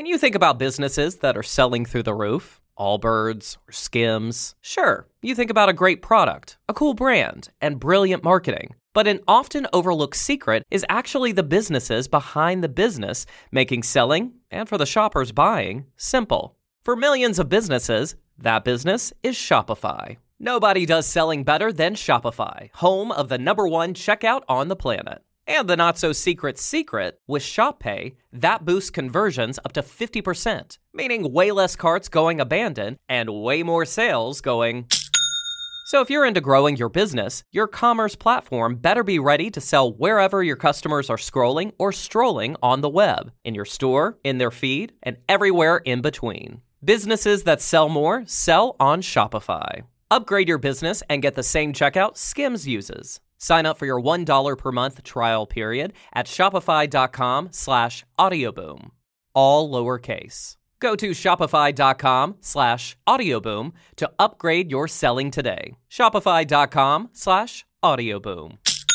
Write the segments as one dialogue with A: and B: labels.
A: When you think about businesses that are selling through the roof, Allbirds or Skims, sure, you think about a great product, a cool brand, and brilliant marketing. But an often overlooked secret is actually the businesses behind the business, making selling, and for the shoppers buying, simple. For millions of businesses, that business is Shopify. Nobody does selling better than Shopify, home of the #1 checkout on the planet. And the not-so-secret secret, with ShopPay, that boosts conversions up to 50%, meaning way less carts going abandoned and way more sales going... So if you're into growing your business, your commerce platform better be ready to sell wherever your customers are scrolling or strolling on the web, in your store, in their feed, and everywhere in between. Businesses that sell more sell on Shopify. Upgrade your business and get the same checkout Skims uses. Sign up for your $1 per month trial period at shopify.com/audioboom. All lowercase. Go to shopify.com/audioboom to upgrade your selling today. Shopify.com/audioboom.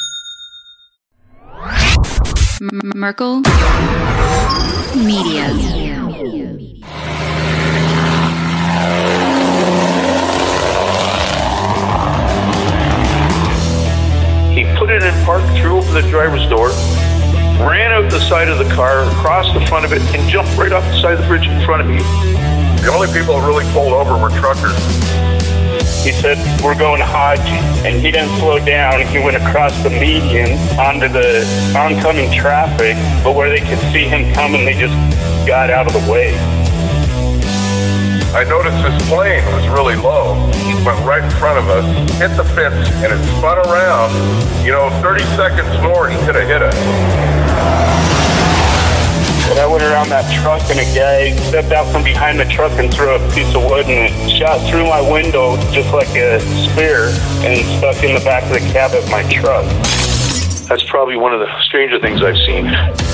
B: Merkel Media.
C: He put it in park, threw open the driver's door, ran out the side of the car, across the front of it, and jumped right off the side of the bridge in front of me.
D: The only people that really pulled over were truckers.
E: He said, "We're going Hodge," and he didn't slow down. He went across the median onto the oncoming traffic, but where they could see him coming, they just got out of the way.
D: I noticed this plane was really low. It went right in front of us, hit the fence, and it spun around. 30 seconds more, he could have hit us.
E: And I went around that truck, and a guy stepped out from behind the truck and threw a piece of wood, and it shot through my window just like a spear and stuck in the back of the cab of my truck.
C: That's probably one of the stranger things I've seen.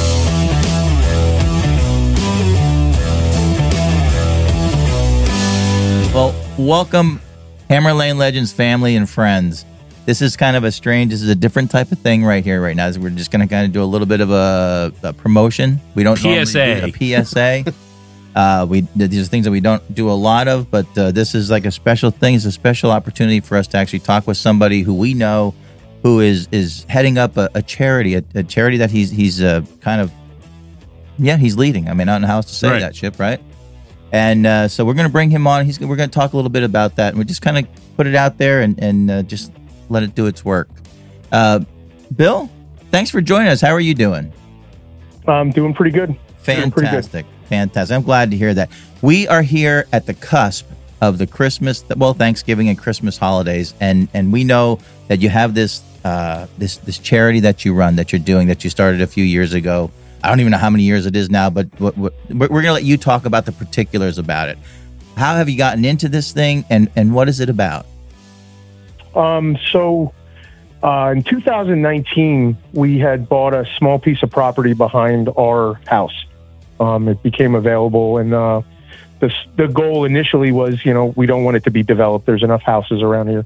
F: Well, welcome, Hammer Lane Legends family and friends. This is this is a different type of thing right here, right now. We're just going to kind of do a little bit of a promotion. We don't
G: PSA.
F: normally do a PSA. These are things that we don't do a lot of, but this is like a special thing. It's a special opportunity for us to actually talk with somebody who we know who is heading up a charity, a charity that he's leading. I mean, I don't know how else to say that, Chip, right? And so we're going to bring him on. We're going to talk a little bit about that, and we just kind of put it out there and just let it do its work. Bill, thanks for joining us. How are you doing?
H: I'm doing pretty good.
F: Fantastic. Fantastic. I'm glad to hear that. We are here at the cusp of the Thanksgiving and Christmas holidays, and we know that you have this charity that you run, that you're doing, that you started a few years ago. I don't even know how many years it is now, but we're going to let you talk about the particulars about it. How have you gotten into this thing, and what is it about?
H: In 2019, we had bought a small piece of property behind our house. It became available, and the goal initially was, we don't want it to be developed. There's enough houses around here.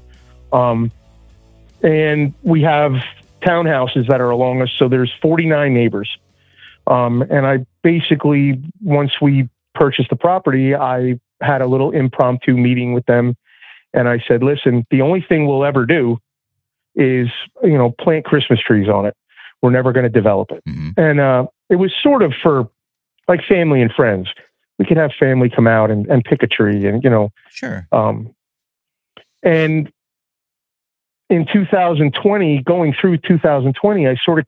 H: And we have townhouses that are along us, so there's 49 neighbors. And I basically, once we purchased the property, I had a little impromptu meeting with them. And I said, listen, the only thing we'll ever do is, plant Christmas trees on it. We're never going to develop it. Mm-hmm. And it was sort of for like family and friends. We could have family come out and pick a tree and,
F: Sure.
H: And in 2020, going through 2020, I sort of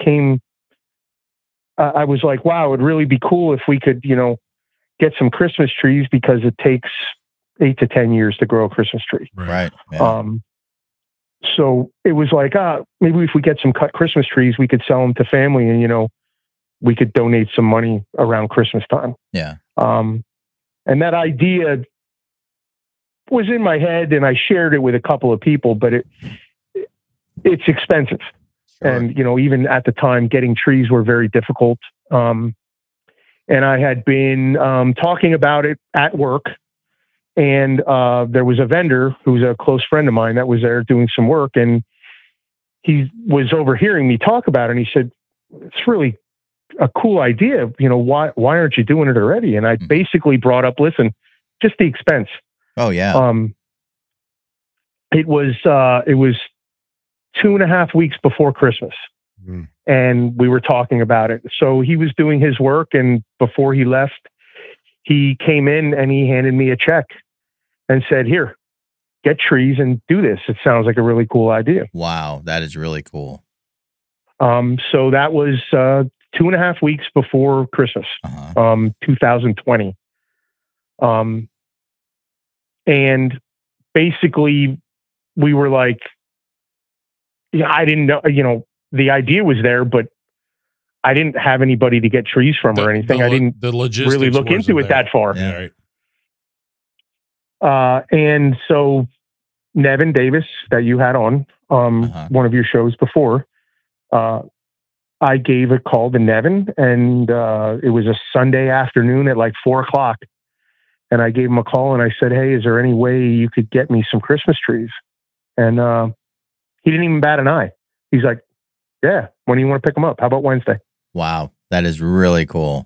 H: I was like, wow, it would really be cool if we could, get some Christmas trees, because it takes 8 to 10 years to grow a Christmas tree.
F: Right. Yeah.
H: So it was like, maybe if we get some cut Christmas trees, we could sell them to family and, we could donate some money around Christmas time.
F: Yeah.
H: And that idea was in my head, and I shared it with a couple of people, but it's expensive. Sure. And, even at the time, getting trees were very difficult. And I had been talking about it at work. And there was a vendor who's a close friend of mine that was there doing some work. And he was overhearing me talk about it. And he said, it's really a cool idea. You know, why aren't you doing it already? And I basically brought up, listen, just the expense.
F: Oh yeah.
H: It was 2.5 weeks before Christmas. And we were talking about it. So he was doing his work, and before he left, he came in and he handed me a check and said, "Here, get trees and do this. It sounds like a really cool idea."
F: Wow, that is really cool.
H: So that was 2.5 weeks before Christmas, 2020. And basically we were like, yeah, I didn't know, you know, the idea was there, but I didn't have anybody to get trees from or anything. I didn't really look into it that far.
G: Yeah,
H: right. And so Nevin Davis, that you had on one of your shows before, I gave a call to Nevin, and it was a Sunday afternoon at like 4:00. And I gave him a call and I said, "Hey, is there any way you could get me some Christmas trees?" And he didn't even bat an eye. He's like, "Yeah, when do you want to pick them up? How about Wednesday?"
F: Wow, that is really cool.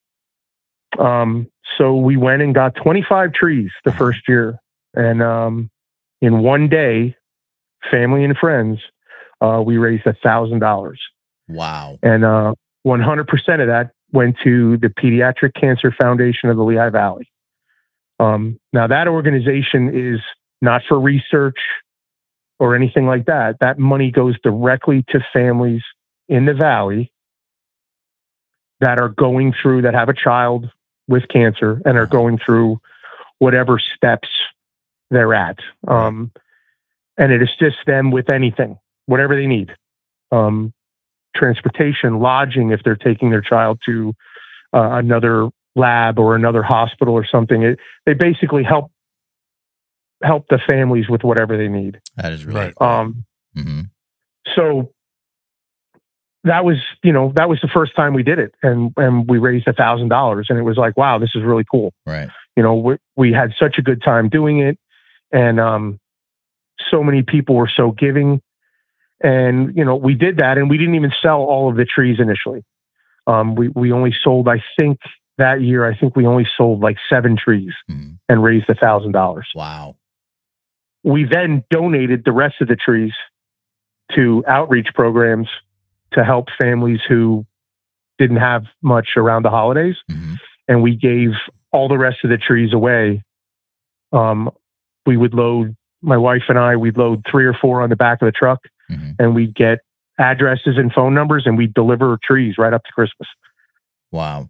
H: So we went and got 25 trees the first year. And in one day, family and friends, we raised $1,000.
F: Wow.
H: And 100% of that went to the Pediatric Cancer Foundation of the Lehigh Valley. Now, that organization is not for research or anything like that. That money goes directly to families in the Valley that are going through, that have a child with cancer and are going through whatever steps they're at. And it assists them with anything, whatever they need. Transportation, lodging, if they're taking their child to another lab or another hospital or something. They basically help the families with whatever they need.
F: That is really cool.
H: So that was the first time we did it, and we raised $1,000, and it was like, wow, this is really cool.
F: Right.
H: You know, we had such a good time doing it, and so many people were so giving, and you know, we did that, and we didn't even sell all of the trees initially. We only sold, I think that year, we only sold like 7 trees and raised $1,000.
F: Wow.
H: We then donated the rest of the trees to outreach programs to help families who didn't have much around the holidays. And we gave all the rest of the trees away. We would load, my wife and I, we'd load 3 or 4 on the back of the truck, and we'd get addresses and phone numbers, and we'd deliver trees right up to Christmas.
F: Wow.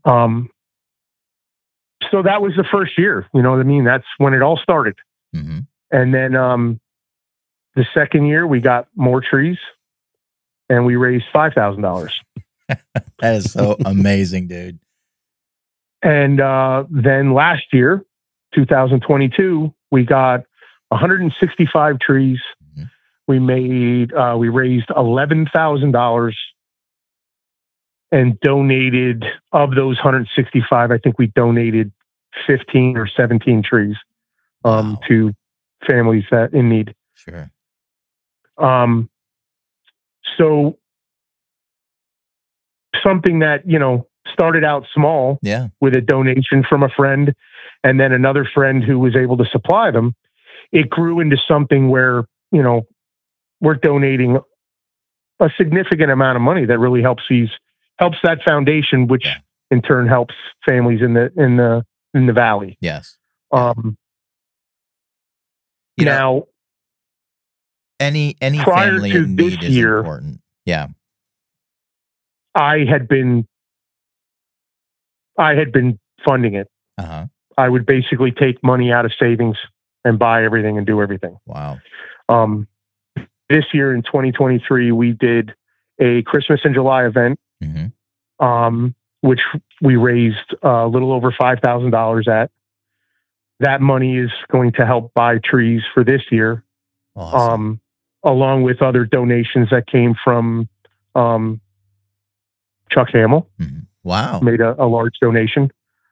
H: So that was the first year, you know what I mean? That's when it all started. And then the second year we got more trees and we raised $5,000.
F: That is so amazing, dude.
H: And then last year, 2022, we got 165 trees. We raised $11,000 and donated, of those 165, I think we donated 15 or 17 trees to families that in need.
F: Sure.
H: So something that, you know, started out small with a donation from a friend and then another friend who was able to supply them, it grew into something where, you know, we're donating a significant amount of money that really helps that foundation, which in turn helps families in the Valley.
F: Yes.
H: Now,
F: any
H: prior
F: family
H: to
F: in
H: this
F: need is
H: year,
F: important. Yeah.
H: I had been funding it. I would basically take money out of savings and buy everything and do everything.
F: Wow.
H: This year in 2023, we did a Christmas in July event, which we raised a little over $5,000 at. That money is going to help buy trees for this year, along with other donations that came from Chuck Hamill.
F: Wow.
H: Made a large donation,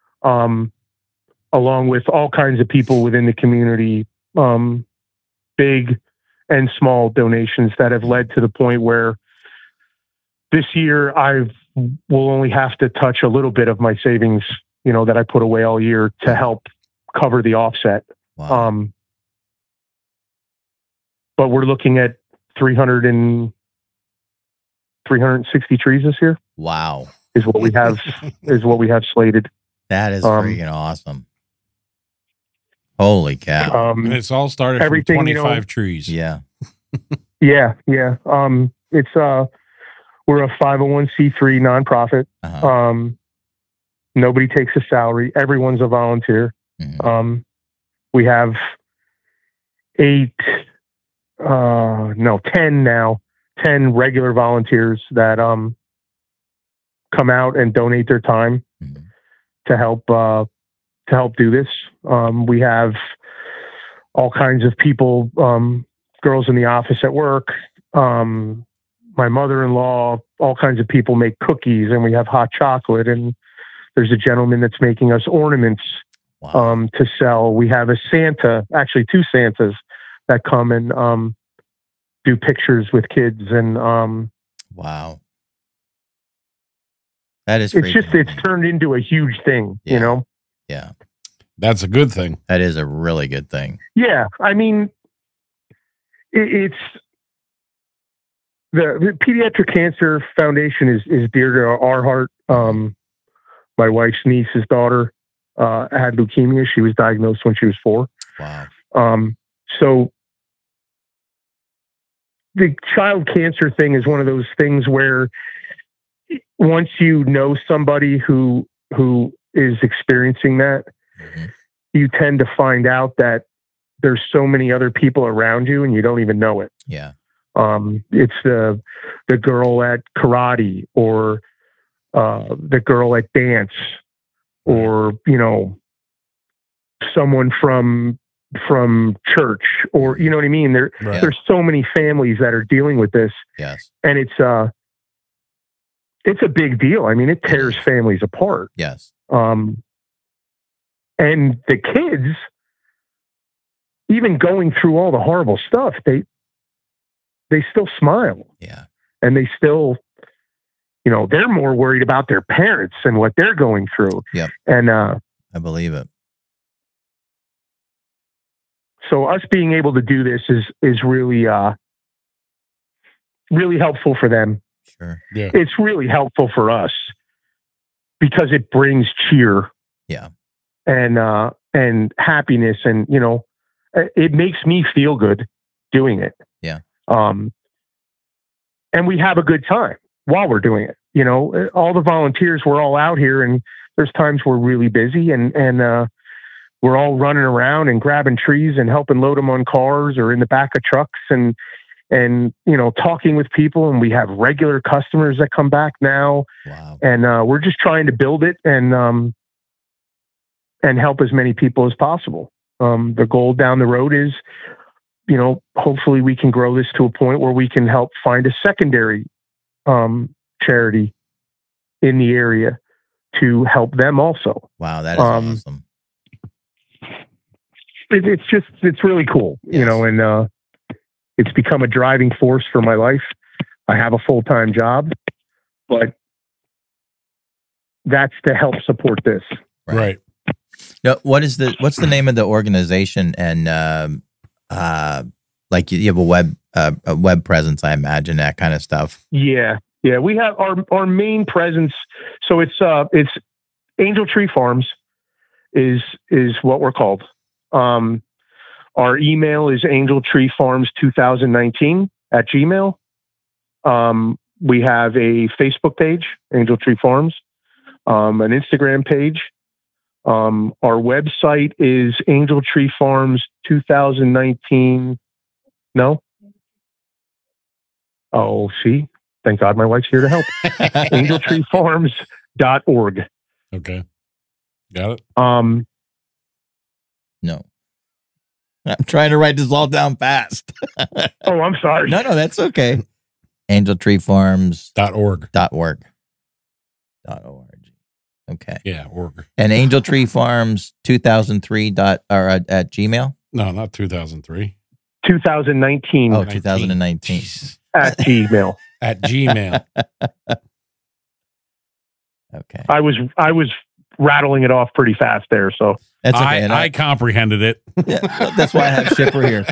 H: along with all kinds of people within the community, big and small donations that have led to the point where this year I've will only have to touch a little bit of my savings, that I put away all year to help cover the offset.
F: Wow.
H: But we're looking at 360 trees this year.
F: Wow.
H: Is what we have slated.
F: That is freaking awesome. Holy cow.
G: And it's all started from 25 trees.
F: Yeah.
H: Yeah. It's we're a 501c3 nonprofit.
F: Uh-huh.
H: Nobody takes a salary. Everyone's a volunteer.
F: Mm-hmm.
H: We have 10 now, 10 regular volunteers that come out and donate their time to help do this. We have all kinds of people, girls in the office at work, my mother-in-law, all kinds of people make cookies, and we have hot chocolate, and there's a gentleman that's making us ornaments to sell. We have a Santa, actually 2 Santas that come and do pictures with kids, and
F: wow. That is
H: it's turned into a huge thing,
F: Yeah.
G: That's a good thing.
F: That is a really good thing.
H: Yeah. I mean, it's the Pediatric Cancer Foundation is dear to our heart. My wife's niece's daughter had leukemia. She was diagnosed when she was 4.
F: Wow.
H: So the child cancer thing is one of those things where once you know somebody who is experiencing that, you tend to find out that there's so many other people around you and you don't even know it.
F: Yeah.
H: It's the girl at karate, or the girl at dance, or, someone from church, or, you know what I mean? There's so many families that are dealing with this.
F: Yes.
H: And it's a big deal. I mean, it tears families apart.
F: Yes.
H: And the kids, even going through all the horrible stuff, they still smile.
F: Yeah.
H: And they still, they're more worried about their parents and what they're going through.
F: Yep.
H: And
F: I believe it.
H: So us being able to do this is really, really helpful for them.
F: Sure.
G: Yeah.
H: It's really helpful for us because it brings cheer.
F: Yeah.
H: And happiness, and it makes me feel good doing it.
F: Yeah.
H: And we have a good time while we're doing it. All the volunteers, we're all out here, and there's times we're really busy, and we're all running around and grabbing trees and helping load them on cars or in the back of trucks, and talking with people. And we have regular customers that come back now.
F: Wow.
H: And we're just trying to build it and help as many people as possible. The goal down the road is, hopefully we can grow this to a point where we can help find a secondary charity in the area to help them also.
F: Wow, that is awesome.
H: It's really cool,
F: Yes.
H: and it's become a driving force for my life. I have a full-time job, but that's to help support this.
G: Right.
F: Now, what's the name of the organization? And like you have a web presence, I imagine, that kind of stuff.
H: Yeah. We have our main presence. So it's Angel Tree Farms is what we're called. Our email is angeltreefarms2019@gmail. We have a Facebook page, Angel Tree Farms, an Instagram page. Our website is Angel Tree Farms 2019. No? Oh, see? Thank God my wife's here to help. angeltreefarms.org.
G: Okay. Got it?
F: No. I'm trying to write this all down fast.
H: Oh, I'm sorry.
F: No, that's okay. angeltreefarms.org.
G: .org.
F: Okay.
G: Yeah, org.
F: And Angel Tree Farms 2003 at Gmail?
G: No, not 2003.
H: 2019.
F: Oh, 2019.
G: Jeez.
H: At Gmail.
G: At Gmail.
F: Okay.
H: I was rattling it off pretty fast there. So
F: that's okay.
G: I comprehended it.
F: Yeah, that's why I have Shipper here.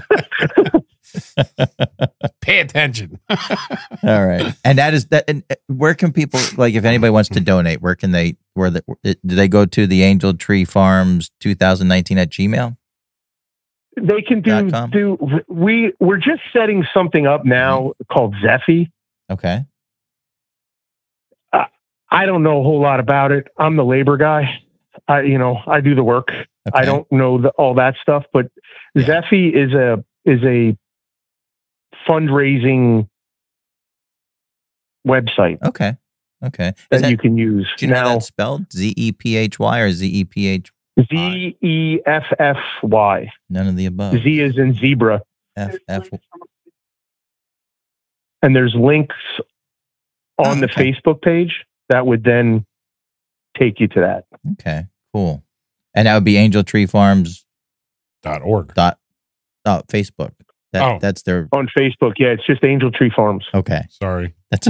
G: Pay attention.
F: All right. And that is that. And where can people, like, if anybody wants to donate, where can they, do they go to the Angel Tree Farms 2019 at Gmail?
H: They can we're just setting something up now called Zeffy.
F: Okay.
H: I don't know a whole lot about it. I'm the labor guy. I do the work. Okay. I don't know all that stuff, but Zeffy is a fundraising website.
F: Okay.
H: That you can use.
F: Do you know how that's spelled? ZEPHY or ZEPH?
H: ZEFFY.
F: None of the above.
H: Z is in zebra.
F: FF.
H: And there's links on the Facebook page that would then take you to that.
F: Okay, cool. And that would be angeltreefarms.org. Facebook. That's their
H: on Facebook. Yeah, it's just Angel Tree Farms.
F: Okay.
G: Sorry.
F: That's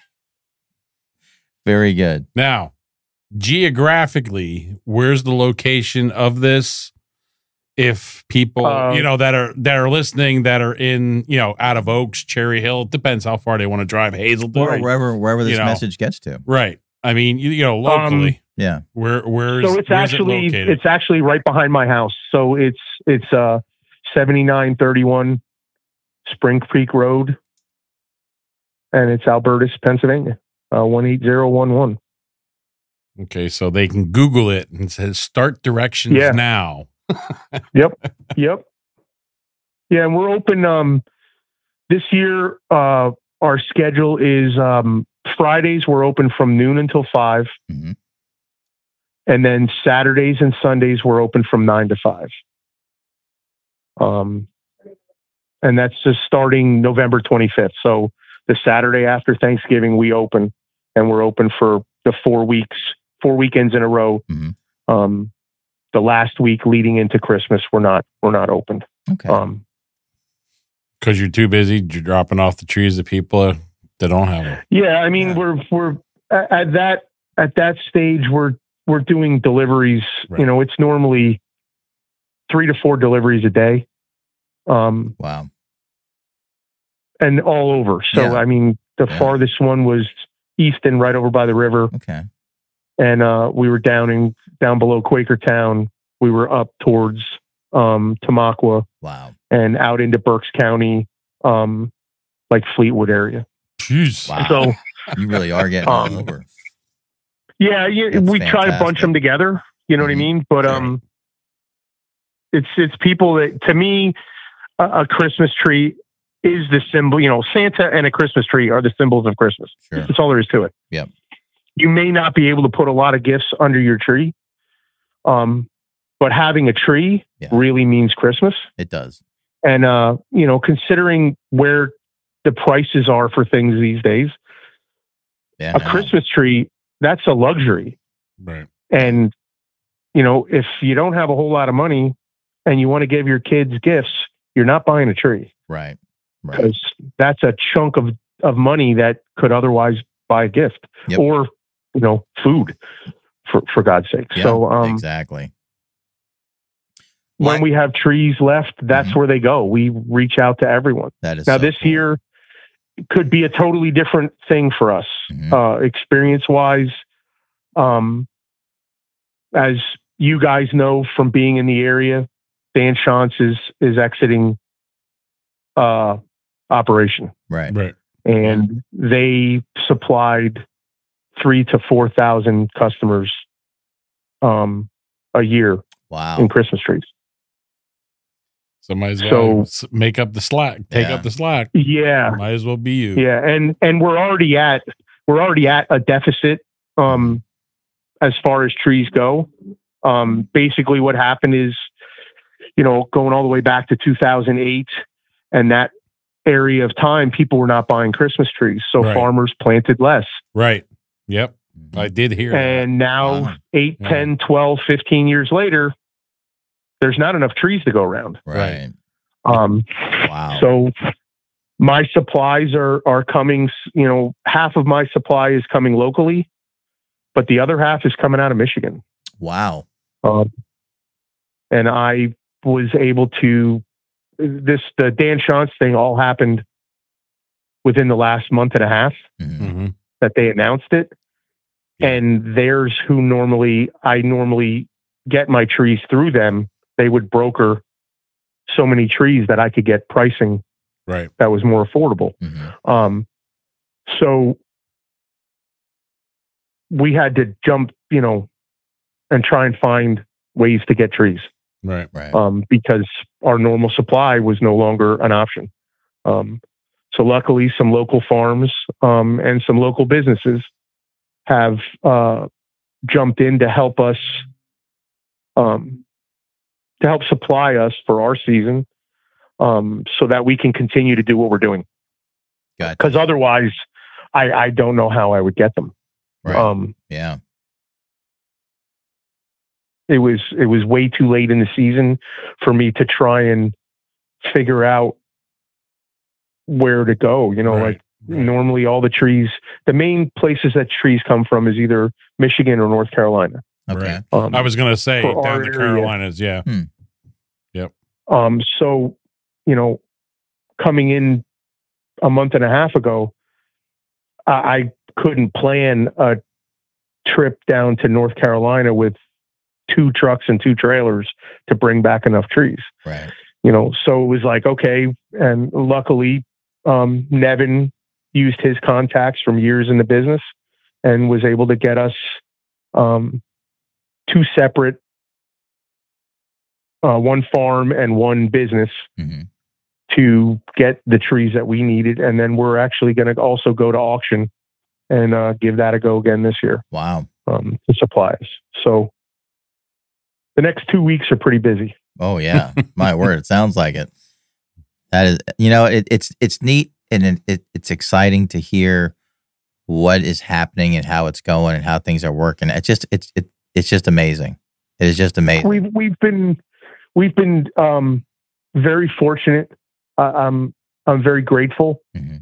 F: very good.
G: Now, geographically, where's the location of this? If people, that are listening, that are in, out of Oaks, Cherry Hill, it depends how far they want to drive. Hazelton,
F: or wherever this message gets to.
G: Right. I mean, locally.
F: Yeah.
G: Where
H: so it's actually right behind my house. So it's 7931 Spring Creek Road, and it's Albertus, Pennsylvania, 18011.
G: Okay, so they can Google it and it says start directions now.
H: Yep. Yeah, and we're open this year. Our schedule is Fridays we're open from noon until 5.
F: Mm-hmm.
H: And then Saturdays and Sundays we're open from 9 to 5. And that's just starting November 25th. So the Saturday after Thanksgiving we open, and we're open for the 4 weekends in a row.
F: Mm-hmm.
H: The last week leading into Christmas, we're not open.
F: Okay.
G: Because you're too busy dropping off the trees to people that don't have them.
H: Yeah, I mean we're at that stage we're doing deliveries.
G: Right.
H: It's normally 3 to 4 deliveries a day.
F: Wow.
H: And all over. So I mean the farthest one was Easton, right over by the river.
F: Okay.
H: And we were down below Quakertown. We were up towards Tamaqua.
F: Wow.
H: And out into Berks County, like Fleetwood area.
G: Jeez.
F: Wow.
H: So
F: you really are getting all over.
H: Yeah, we try to bunch them together. You know what I mean? But it's people that, to me, a Christmas tree is the symbol. Santa and a Christmas tree are the symbols of Christmas.
F: Sure.
H: That's all there is to it.
F: Yep.
H: You may not be able to put a lot of gifts under your tree, but having a tree really means Christmas.
F: It does.
H: And, considering where the prices are for things these days, a Christmas tree, that's a luxury.
G: Right.
H: And, if you don't have a whole lot of money and you want to give your kids gifts, you're not buying a tree.
F: Right.
H: Because that's a chunk of money that could otherwise buy a gift or, food for God's sake.
F: Yeah,
H: so,
F: exactly.
H: When we have trees left, that's where they go. We reach out to everyone.
F: That is
H: now
F: so
H: this
F: cool.
H: year could be a totally different thing for us, experience wise. As you guys know from being in the area, Dan Shantz is exiting operation.
G: Right.
H: And they supplied 3,000 to 4,000 customers a year.
F: Wow.
H: In Christmas trees.
G: Somebody's got to make up the slack. Take up the slack.
H: Yeah.
G: Might as well be you.
H: Yeah, and we're already at a deficit as far as trees go. Basically what happened is, going all the way back to 2008 and that area of time, people were not buying Christmas trees. So farmers planted less.
G: Right. Yep. I did hear that.
H: And now 8, 10, 12, 15 years later, there's not enough trees to go around.
F: Right.
H: Wow. So my supplies are coming, half of my supply is coming locally. but the other half is coming out of Michigan.
F: Wow.
H: And I was able to, the Dan Shantz thing all happened within the last month and a half that they announced it.
G: Yeah.
H: And there's who I normally get my trees through them. They would broker so many trees that I could get pricing
G: Right.
H: that was more affordable. So we had to jump, and try and find ways to get trees.
G: Right.
H: Because our normal supply was no longer an option. So luckily some local farms, and some local businesses have, jumped in to help us, to help supply us for our season, so that we can continue to do what we're doing.
F: Gotcha.
H: Because otherwise I don't know how I would get them.
F: Right. Yeah.
H: It was way too late in the season for me to try and figure out where to go. Like normally all the trees, the main places that trees come from is either Michigan or North Carolina.
F: Okay.
G: I was going to say
H: for
G: down
H: our
G: the
H: area.
G: Carolinas. Yeah. Yep.
H: So, coming in a month and a half ago, I couldn't plan a trip down to North Carolina with 2 trucks and 2 trailers to bring back enough trees.
F: Right.
H: So it was like, okay. And luckily, Nevin used his contacts from years in the business and was able to get us, 2 separate, one farm and one business to get the trees that we needed. And then we're actually going to also go to auction and give that a go again this year.
F: Wow.
H: To supply us. So the next 2 weeks are pretty busy.
F: Oh yeah. My word. It sounds like it. That is, it's neat and it's exciting to hear what is happening and how it's going and how things are working. It's just amazing. It is just amazing.
H: We've been very fortunate. I'm very grateful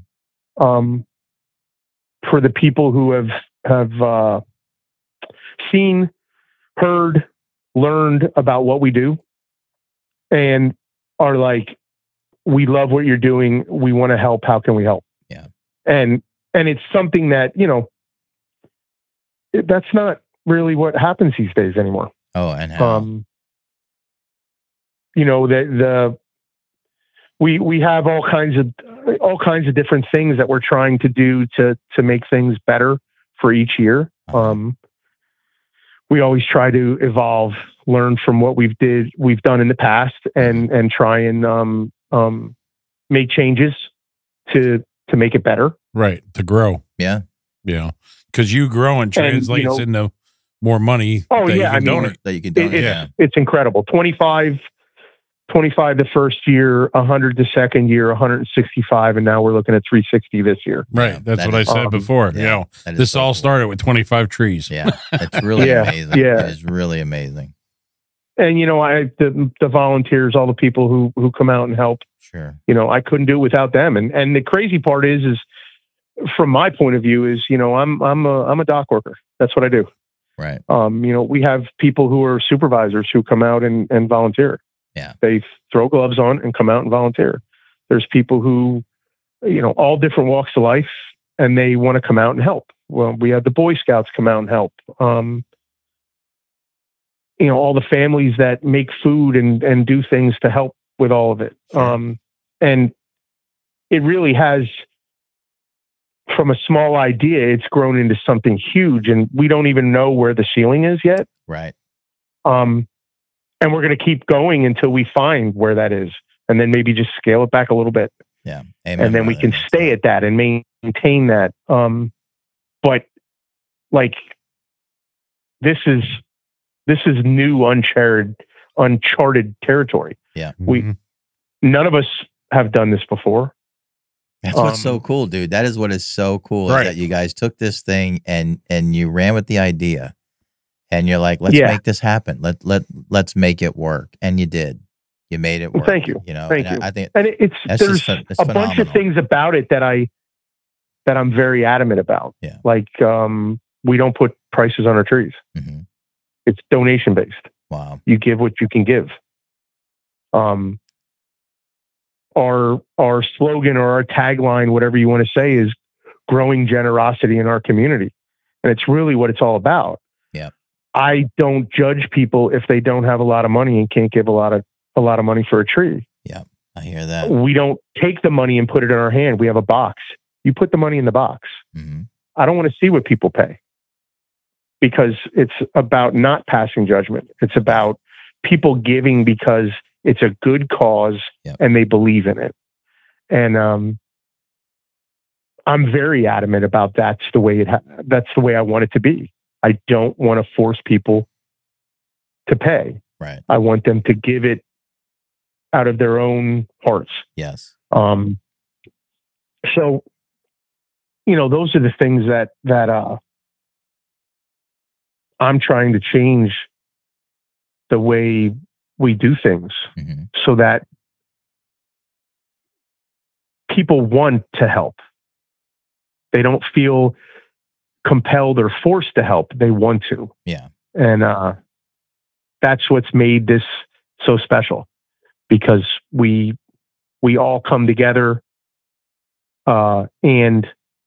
H: for the people who have seen, heard, learned about what we do, and are like, we love what you're doing. We want to help. How can we help?
F: Yeah.
H: And it's something that, that's not really what happens these days anymore.
F: Oh, and how?
H: We have all kinds of different things that we're trying to do to make things better for each year. We always try to evolve, learn from what we've done in the past, and try and make changes to make it better.
G: Right. To grow.
F: Yeah.
G: Yeah. Because you growing translates into more money that you can donate.
F: That you can donate.
H: It's incredible. 25 the first year, 100 the second year, 165, and now we're looking at 360 this year.
G: Right. That's what I said before. This all started with 25 trees.
F: Yeah. It's really amazing. Yeah. It is really amazing.
H: And, the volunteers, all the people who come out and help,
F: sure.
H: I couldn't do it without them. And the crazy part is from my point of view is, I'm a dock worker. That's what I do.
F: Right.
H: We have people who are supervisors who come out and volunteer.
F: Yeah.
H: They throw gloves on and come out and volunteer. There's people who, all different walks of life, and they want to come out and help. Well, we have the Boy Scouts come out and help. All the families that make food and do things to help with all of it. Sure. And it really has, from a small idea, it's grown into something huge, and we don't even know where the ceiling is yet.
F: Right.
H: And we're going to keep going until we find where that is, and then maybe just scale it back a little bit.
F: Yeah.
H: Amen, and then we can stay at that and maintain that. But like, this is new, uncharted territory.
F: Yeah.
H: None of us have done this before.
F: That's what's so cool, dude. That is what is so cool,
G: right.
F: Is that you guys took this thing and you ran with the idea, and you're like, let's make this happen. Let's make it work. And you did. You made it work.
H: Well, thank you.
F: Thank you. I think,
H: and there's a bunch of things about it that I'm very adamant about.
F: Yeah.
H: Like, we don't put prices on our trees.
F: Mm-hmm.
H: It's donation based.
F: Wow.
H: You give what you can give. Our slogan or our tagline, whatever you want to say, is growing generosity in our community. And it's really what it's all about.
F: Yeah.
H: I don't judge people if they don't have a lot of money and can't give a lot of money for a tree.
F: Yeah. I hear that.
H: We don't take the money and put it in our hand. We have a box. You put the money in the box.
F: Mm-hmm.
H: I don't want to see what people pay, because it's about not passing judgment. It's about people giving because it's a good cause and they believe in it. And I'm very adamant about that's the way I want it to be. I don't want to force people to pay.
F: Right.
H: I want them to give it out of their own hearts.
F: Yes.
H: So, those are the things that I'm trying to change the way we do things,
F: mm-hmm.
H: so that people want to help. They don't feel compelled or forced to help. They want to.
F: Yeah.
H: And that's what's made this so special, because we all come together and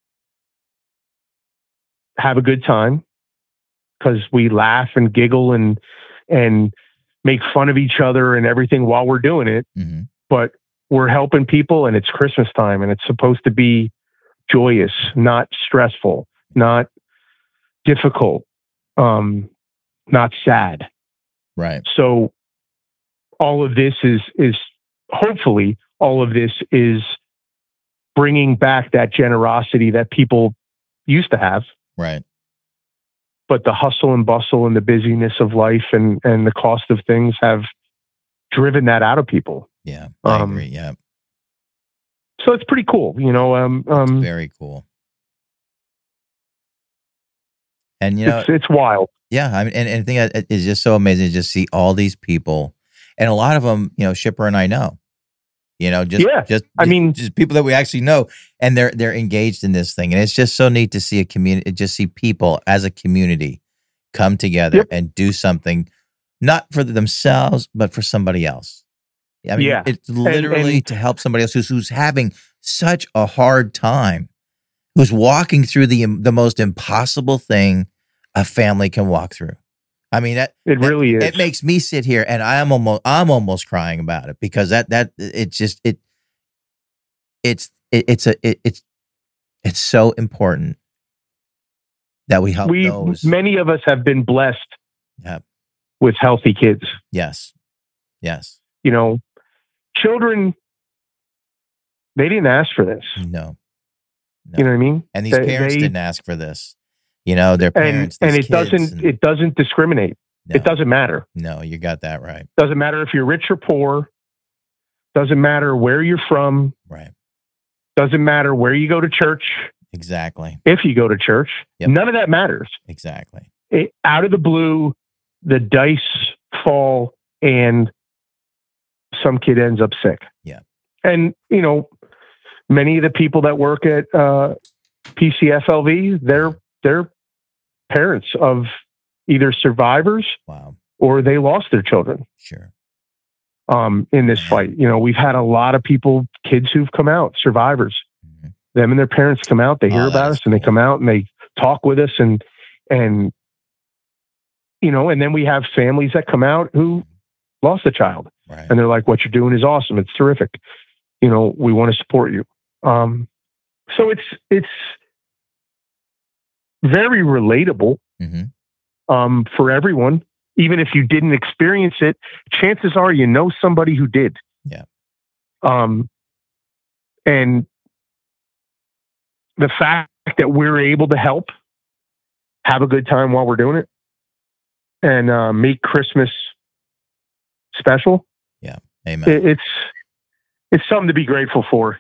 H: have a good time, because we laugh and giggle and make fun of each other and everything while we're doing it.
F: Mm-hmm.
H: But we're helping people, and it's Christmas time, and it's supposed to be joyous, not stressful, not difficult, not sad.
F: Right.
H: So all of this is hopefully all of this is bringing back that generosity that people used to have.
F: Right.
H: But the hustle and bustle and the busyness of life and the cost of things have driven that out of people.
F: Yeah, I agree. Yeah.
H: So it's pretty cool,
F: very cool. And
H: it's wild.
F: Yeah, I mean, and I think it's just so amazing to just see all these people, and a lot of them, Shipper and I know, just people that we actually know, and they're engaged in this thing, and it's just so neat to see a community, just see people as a community come together and do something, not for themselves, but for somebody else. I mean, it's literally to help somebody else who's having such a hard time, who's walking through the most impossible thing a family can walk through. I mean, it really is. It makes me sit here and I'm almost crying about it, because it's so important that we help those.
H: Many of us have been blessed with healthy kids.
F: Yes. Yes.
H: Children, they didn't ask for this.
F: No.
H: You know what I mean?
F: And these parents didn't ask for this. Their parents
H: and it doesn't discriminate.
F: No.
H: It doesn't matter.
F: No, you got that right.
H: Doesn't matter if you're rich or poor. Doesn't matter where you're from.
F: Right.
H: Doesn't matter where you go to church.
F: Exactly.
H: If you go to church, none of that matters.
F: Exactly.
H: Out of the blue, the dice fall and some kid ends up sick.
F: Yeah.
H: And, many of the people that work at PCFLV, they're parents of either survivors or they lost their children.
F: Sure.
H: In this fight, we've had a lot of kids who've come out, survivors.
F: Mm-hmm.
H: Them and their parents come out, they hear about us and they come out and they talk with us and and then we have families that come out who lost a child.
F: Right.
H: And they're like, what you're doing is awesome. It's terrific. We want to support you. So it's very relatable for everyone. Even if you didn't experience it, chances are somebody who did.
F: Yeah.
H: And the fact that we're able to help, have a good time while we're doing it, and make Christmas special.
F: Yeah. Amen.
H: It's something to be grateful for.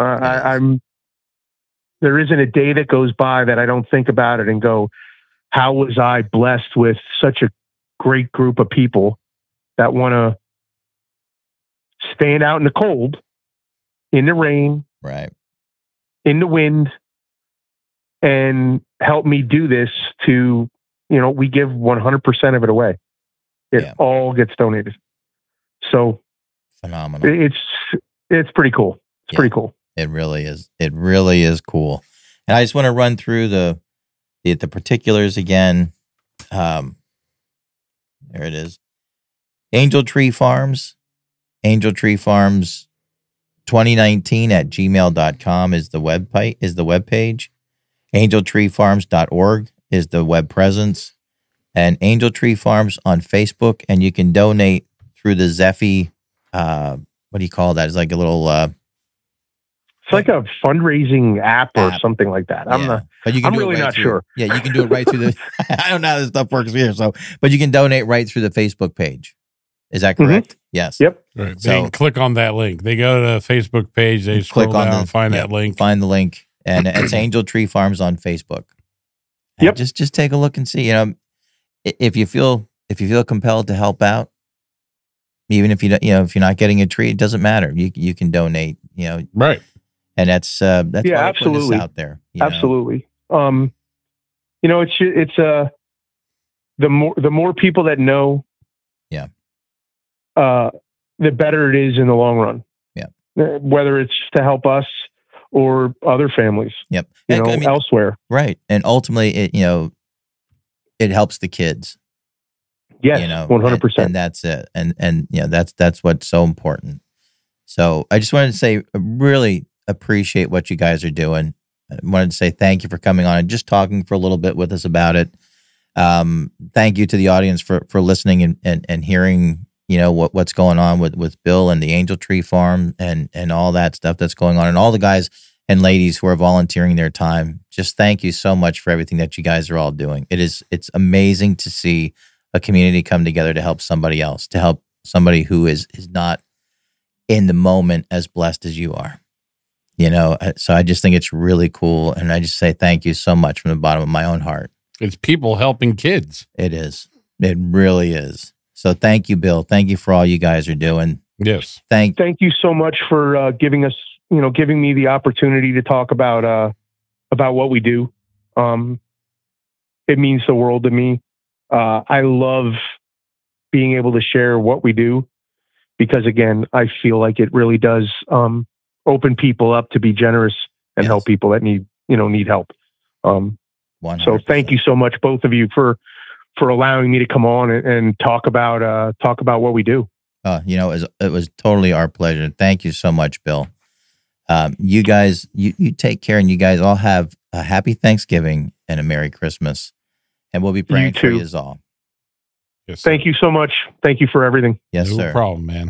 H: There isn't a day that goes by that I don't think about it and go, how was I blessed with such a great group of people that want to stand out in the cold, in the rain,
F: right,
H: in the wind, and help me do this to, we give 100% of it away. It all gets donated. So
F: phenomenal.
H: It's pretty cool. It's pretty cool.
F: It really is. It really is cool. And I just want to run through the particulars again. There it is. Angel Tree Farms 2019 at gmail.com is the webpage. angeltreefarms.org is the web presence, and Angel Tree Farms on Facebook. And you can donate through the Zeffy. What do you call that? It's like a little.
H: It's like a fundraising app or something like that. I'm really not sure.
F: Yeah, you can do it right through the. I don't know how this stuff works here. But you can donate right through the Facebook page. Is that correct? Mm-hmm. Yes.
H: Yep.
G: Right. So, they can click on that link. They go to the Facebook page. They scroll down, find that link.
F: Find the link, and it's Angel Tree Farms on Facebook. And
H: yep.
F: Just take a look and see. If you feel compelled to help out, even if you don't, if you're not getting a tree, it doesn't matter. You can donate.
G: Right.
F: And that's why
H: absolutely.
F: I put this out there.
H: Absolutely. It's the more people that know, the better it is in the long run.
F: Yeah.
H: Whether it's to help us or other families.
F: Yep.
H: Elsewhere.
F: Right. And ultimately, it helps the kids.
H: Yes. 100%.
F: And that's it. And that's what's so important. So I just wanted to say, really appreciate what you guys are doing. I wanted to say thank you for coming on and just talking for a little bit with us about it. Thank you to the audience for listening and hearing, what's going on with Bill and the Angel Tree Farm and all that stuff that's going on, and all the guys and ladies who are volunteering their time. Just thank you so much for everything that you guys are all doing. It's amazing to see a community come together to help somebody else, to help somebody who is not in the moment as blessed as you are. So I just think it's really cool. And I just say thank you so much from the bottom of my own heart.
G: It's people helping kids.
F: It is. It really is. So thank you, Bill. Thank you for all you guys are doing.
G: Yes.
H: Thank you so much for giving me the opportunity to talk about what we do. It means the world to me. I love being able to share what we do because, again, I feel like it really does open people up to be generous and help people that need help. So thank you so much, both of you, for allowing me to come on and talk about what we do.
F: It was totally our pleasure. Thank you so much, Bill. You guys, you take care, and you guys all have a happy Thanksgiving and a Merry Christmas. And we'll be praying for you all.
H: Yes, thank you so much. Thank you for everything.
F: Yes, sir.
G: No problem, man.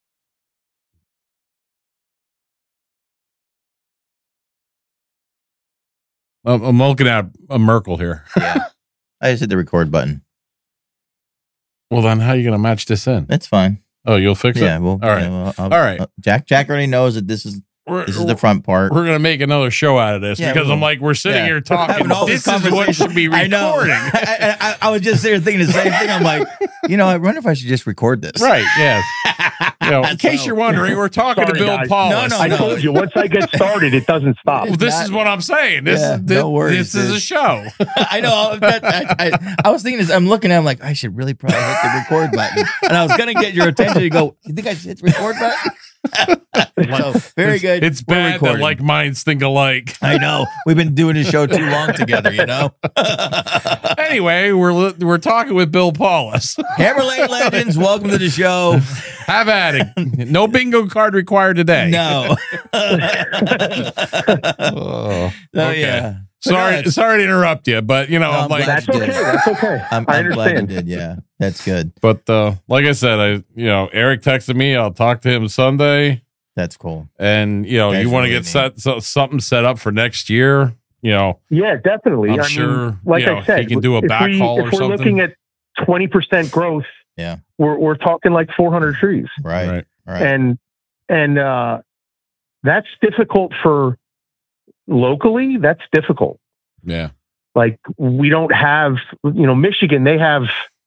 G: I'm looking at a Merkel here.
F: Yeah. I just hit the record button.
G: Well, then how are you going to match this in?
F: It's fine.
G: Oh, you'll fix it?
F: Yeah. Well,
G: all right. All right.
F: Jack already knows that this is the front part.
G: We're going to make another show out of this because I'm like, we're sitting here talking. This is what should be recording.
F: I was just there thinking the same thing. I'm like, I wonder if I should just record this.
G: Right. Yes. In case you're wondering, we're talking to Bill Paulus.
H: No. I told you, once I get started, it doesn't stop.
G: Well, this is what I'm saying. This is a show.
F: I know. I was thinking this. I'm looking at it, I'm like, I should really probably hit the record button. And I was going to get your attention to go, you think I should hit the record button? So, very good.
G: It's bad that like minds think alike.
F: I know. We've been doing this show too long together,
G: Anyway, we're talking with Bill Paulus.
F: Hammer Lane Legends, welcome to the show.
G: Have at it. No bingo card required today.
F: No.
G: Okay. Yeah. Sorry to interrupt you, but I'm like,
H: that's okay. That's okay.
F: I'm glad you did. Yeah, that's good.
G: But like I said, Eric texted me. I'll talk to him Sunday.
F: That's cool.
G: And you want to get something set up for next year.
H: Yeah, definitely.
G: I'm sure.
H: Like I said,
G: he can do a backhaul or something. If we're looking
H: at 20% growth,
F: yeah,
H: we're talking like 400 trees.
F: Right.
H: And that's difficult for. Locally, that's difficult.
G: Yeah.
H: Like we don't have, Michigan, there's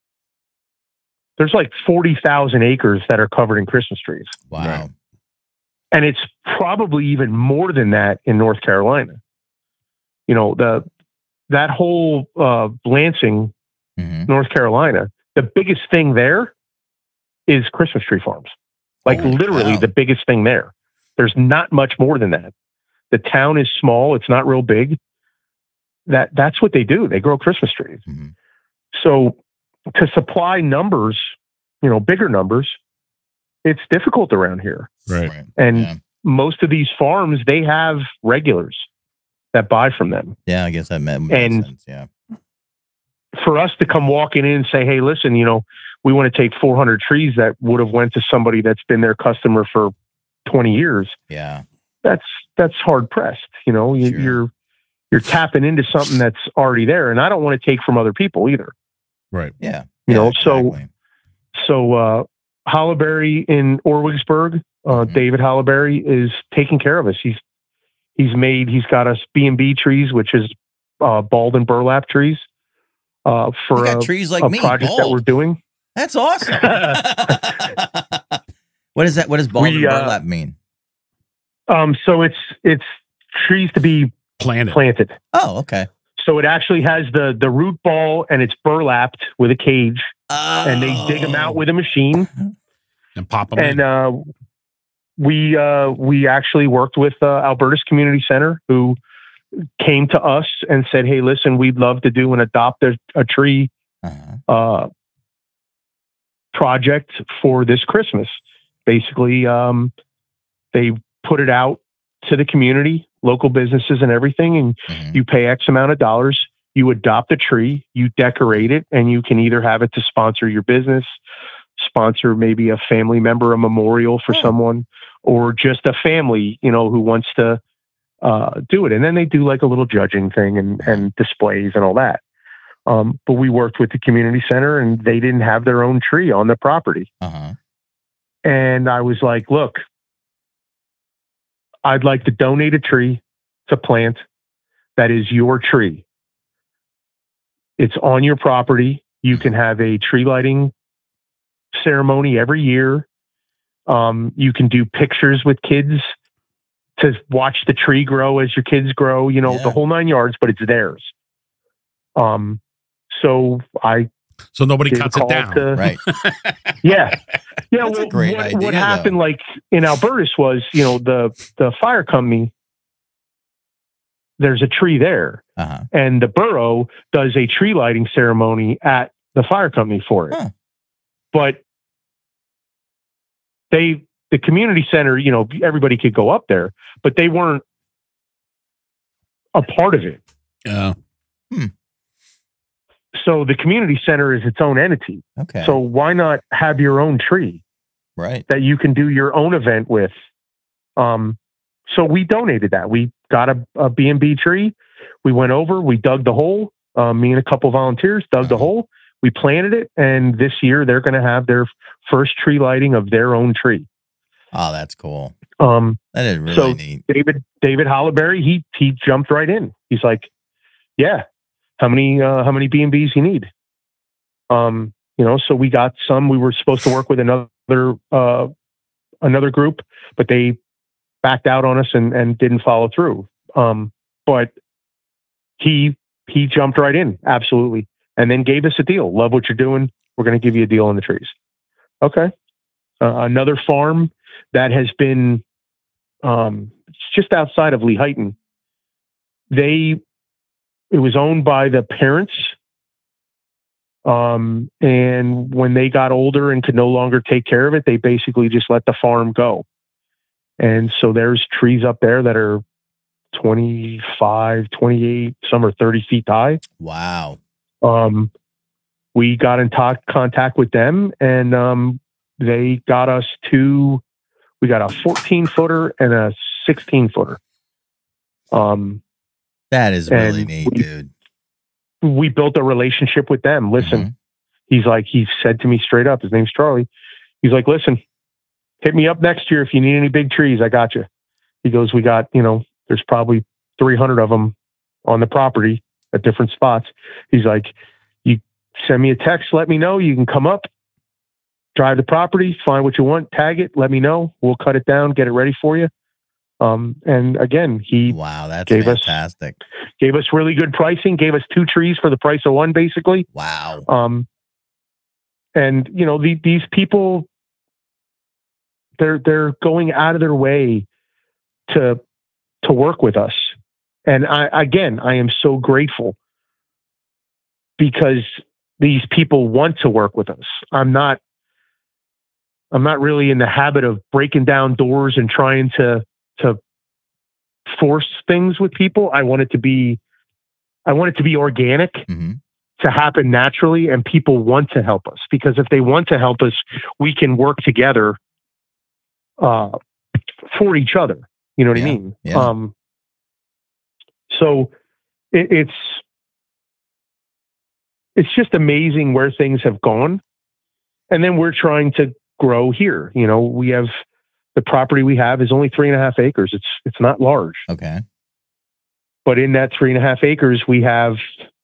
H: like 40,000 acres that are covered in Christmas trees.
F: Wow. Right.
H: And it's probably even more than that in North Carolina. The that whole Lansing,
F: Mhm.
H: North Carolina, the biggest thing there is Christmas tree farms. Like
F: Holy
H: literally
F: cow.
H: the biggest thing there. There's not much more than that. The town is small. It's not real big. That's what they do. They grow Christmas trees.
F: Mhm.
H: So to supply numbers, bigger numbers, it's difficult around here.
G: Right.
H: And
F: Yeah.
H: most of these farms, they have regulars that buy from them.
F: Yeah, I guess that makes
H: And-
F: sense. Yeah.
H: For us to come walking in and say, hey, listen, we want to take 400 trees that would have went to somebody that's been their customer for 20 years.
F: Yeah.
H: That's hard pressed.
F: Sure.
H: You're tapping into something that's already there. And I don't want to take from other people either.
G: Right.
F: Yeah.
H: You know,
F: exactly.
H: So Holliberry in Orwigsburg,
F: Mhm.
H: David Holliberry is taking care of us. He's got us B&B trees, which is bald and burlap trees, for
F: You got trees like
H: a
F: me,
H: project that
F: bald.
H: we're doing.
F: That's awesome. What is that? What does bald and burlap mean?
H: So it's trees to be planted.
F: Oh, okay.
H: So it actually has the root ball and it's burlapped with a cage, and they dig them out with a machine.
G: And pop them in.
H: And we actually worked with Alberta's Community Center, who came to us and said, hey, listen, we'd love to do an adopt a tree project for this Christmas. Basically, they put it out to the community, local businesses and everything, and
F: Mhm.
H: you pay X amount of dollars, you adopt a tree, you decorate it, and you can either have it to sponsor your business, sponsor maybe a family member, a memorial for someone, or just a family, who wants to do it. And then they do like a little judging thing and displays and all that. But we worked with the community center and they didn't have their own tree on the property.
F: Uh-huh.
H: And I was like, look, I'd like to donate a tree to plant that is your tree. It's on your property. You can have a tree lighting ceremony every year. You can do pictures with kids to watch the tree grow as your kids grow, the whole 9 yards, but it's theirs. So
G: nobody
H: did a
G: cuts it
H: call
G: down.
F: Right.
H: yeah. Yeah.
F: That's a great idea,
H: what happened,
F: though.
H: like in Albertus was, the fire company, there's a tree there,
F: Uh-huh.
H: and the borough does a tree lighting ceremony at the fire company for it.
F: Huh.
H: But the community center, everybody could go up there, but they weren't a part of it.
G: Yeah.
H: So the community center is its own entity.
F: Okay.
H: So why not have your own tree
F: right.
H: that you can do your own event with? So we donated that. We got a B&B tree. We went over, we dug the hole. Me and a couple volunteers dug the hole. We planted it. And this year they're going to have their first tree lighting of their own tree.
F: Oh, that's cool.
H: That
F: is really neat.
H: David Holliberry, he jumped right in. He's like, yeah, how many B&Bs you need? So we got some. We were supposed to work with another group, but they backed out on us and didn't follow through. But he jumped right in, absolutely, and then gave us a deal. Love what you're doing. We're going to give you a deal on the trees. Okay. Another farm that has been just outside of Lehighton. It was owned by the parents. And when they got older and could no longer take care of it, they basically just let the farm go. And so there's trees up there that are 25, 28, some are 30 feet high.
F: Wow.
H: We got in contact with them, and they got us we got a 14-footer and a 16-footer.
F: That is really
H: and
F: neat, dude.
H: We built a relationship with them. Listen, he said to me straight up, his name's Charlie. He's like, listen, hit me up next year if you need any big trees. I got you. He goes, we got, there's probably 300 of them on the property at different spots. He's like, you send me a text, let me know. You can come up, drive the property, find what you want, tag it, let me know. We'll cut it down, get it ready for you. And again, he
F: Wow, that's
H: gave
F: fantastic.
H: gave us really good pricing, gave us 2 trees for the price of 1, basically.
F: Wow.
H: And you know, these people, they're going out of their way to work with us. And I am so grateful because these people want to work with us. I'm not really in the habit of breaking down doors and trying to force things with people. I want it to be organic, to happen naturally, and people want to help us, because if they want to help us, we can work together for each other. You know what I mean?
F: Yeah.
H: So it's just amazing where things have gone. And then we're trying to grow here. You know, we have the property we have is only 3.5 acres. It's not large.
F: Okay.
H: But in that 3.5 acres, we have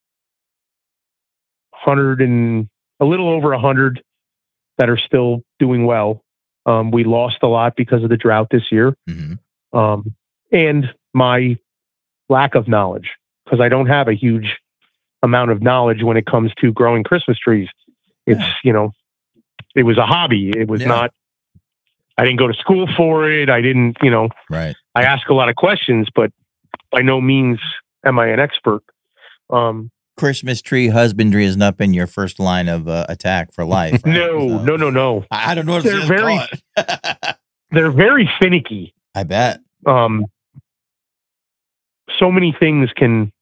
H: a little over 100 that are still doing well. We lost a lot because of the drought this year. And my lack of knowledge, because I don't have a huge amount of knowledge when it comes to growing Christmas trees. It's, you know, it was a hobby. It was not, I didn't go to school for it. I didn't, you know,
F: right.
H: I ask a lot of questions, but by no means am I an expert.
F: Christmas tree husbandry has not been your first line of attack for life. Right?
H: No.
F: I don't know what
H: they're very, they're very finicky.
F: I bet.
H: So many things can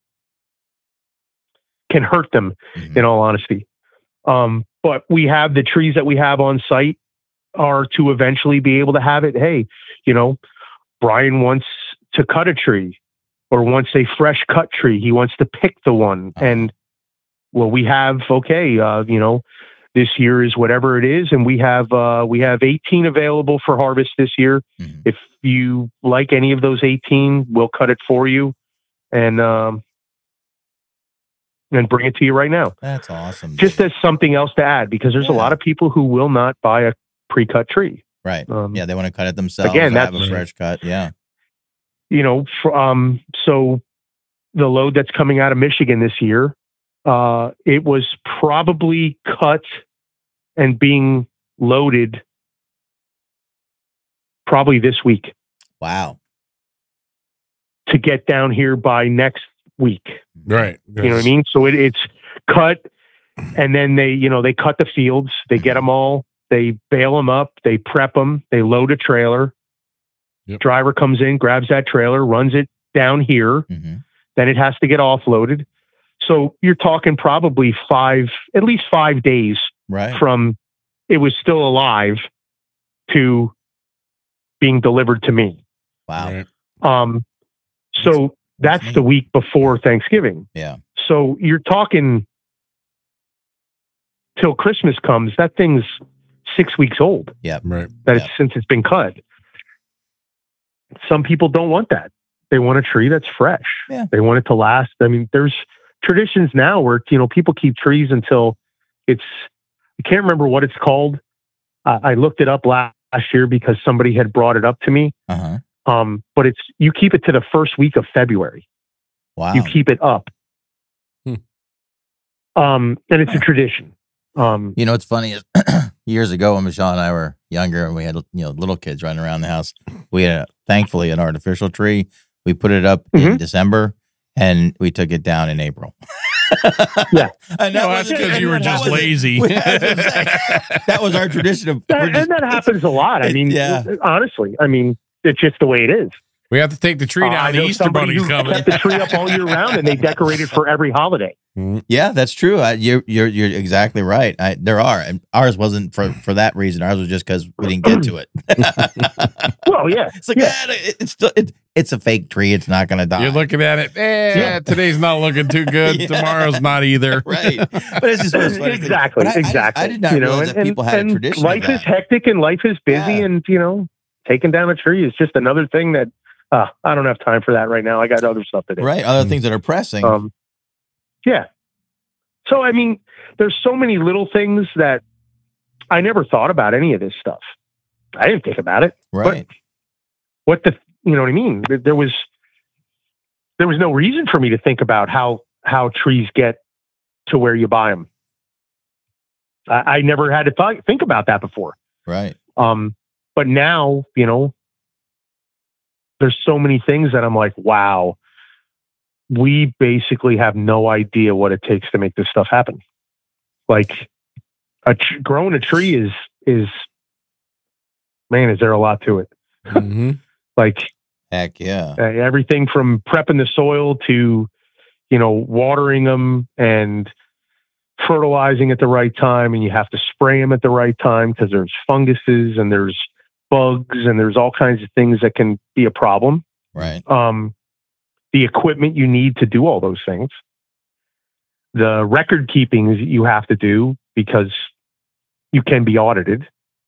H: hurt them, in all honesty. But we have the trees that we have on site are to eventually be able to have it. Hey, you know, Brian wants to cut a tree or wants a fresh cut tree. He wants to pick the one. And well, we have, you know, this year is whatever it is. And we have 18 available for harvest this year. If you like any of those 18, we'll cut it for you and bring it to you right now.
F: That's awesome.
H: Just as something else to add, because there's a lot of people who will not buy a pre-cut tree.
F: Right. Yeah, they want to cut it themselves.
H: Again,
F: have a fresh cut. Yeah.
H: You know, so the load that's coming out of Michigan this year, it was probably cut and being loaded probably this week.
F: Wow.
H: To get down here by next week.
G: Right.
H: You know what I mean? So it's cut, and then they cut the fields, they get them all, they bale them up, they prep them, they load a trailer. Driver comes in, grabs that trailer, runs it down here. Then it has to get offloaded. So you're talking probably at least 5 days from it was still alive to being delivered to me.
F: Wow.
H: So that's the week before Thanksgiving.
F: Yeah.
H: So you're talking till Christmas comes, that thing's 6 weeks old.
F: Yeah.
G: Right.
H: Since it's been cut. Some people don't want that. They want a tree that's fresh.
F: Yeah.
H: They want it to last. I mean, there's traditions now where, you know, people keep trees until I can't remember what it's called. I looked it up last year because somebody had brought it up to me. But you keep it to the first week of February.
F: Wow.
H: You keep it up. And it's a tradition.
F: You know, what's funny is years ago when Michelle and I were younger and we had, you know, little kids running around the house, we had thankfully an artificial tree. We put it up in December and we took it down in April.
H: Yeah.
F: And
G: that's because you were just lazy.
F: That was our tradition.
H: And that happens a lot. I mean, honestly, it's just the way it is.
G: We have to take the tree down. The Easter Bunny's coming.
H: Kept the tree up all year round, and they decorate it for every holiday.
F: Yeah, that's true. You're exactly right. There are, and ours wasn't for that reason. Ours was just because we didn't get to it.
H: Well, yeah,
F: it's like it's a fake tree. It's not going to die.
G: You're looking at it. Today's not looking too good. Tomorrow's not either.
F: Right, but it's just funny.
H: Exactly.
F: I did not realize that people had a tradition.
H: Life is hectic and life is busy, and taking down a tree is just another thing that. I don't have time for that right now. I got other stuff to do.
F: Right. Other things that are pressing.
H: Yeah. So, I mean, there's so many little things that I never thought about any of this stuff. I didn't think about it.
F: Right.
H: But you know what I mean? There was no reason for me to think about how trees get to where you buy them. I never had to think about that before.
F: Right.
H: But now, you know, there's so many things that I'm like, wow, we basically have no idea what it takes to make this stuff happen. Like growing a tree is, man, is there a lot to it?
G: Mm-hmm.
H: Like,
F: heck yeah.
H: Everything from prepping the soil to, you know, watering them and fertilizing at the right time. And you have to spray them at the right time because there's funguses and there's bugs and there's all kinds of things that can be a problem.
F: Right.
H: The equipment you need to do all those things. The record keeping you have to do because you can be audited.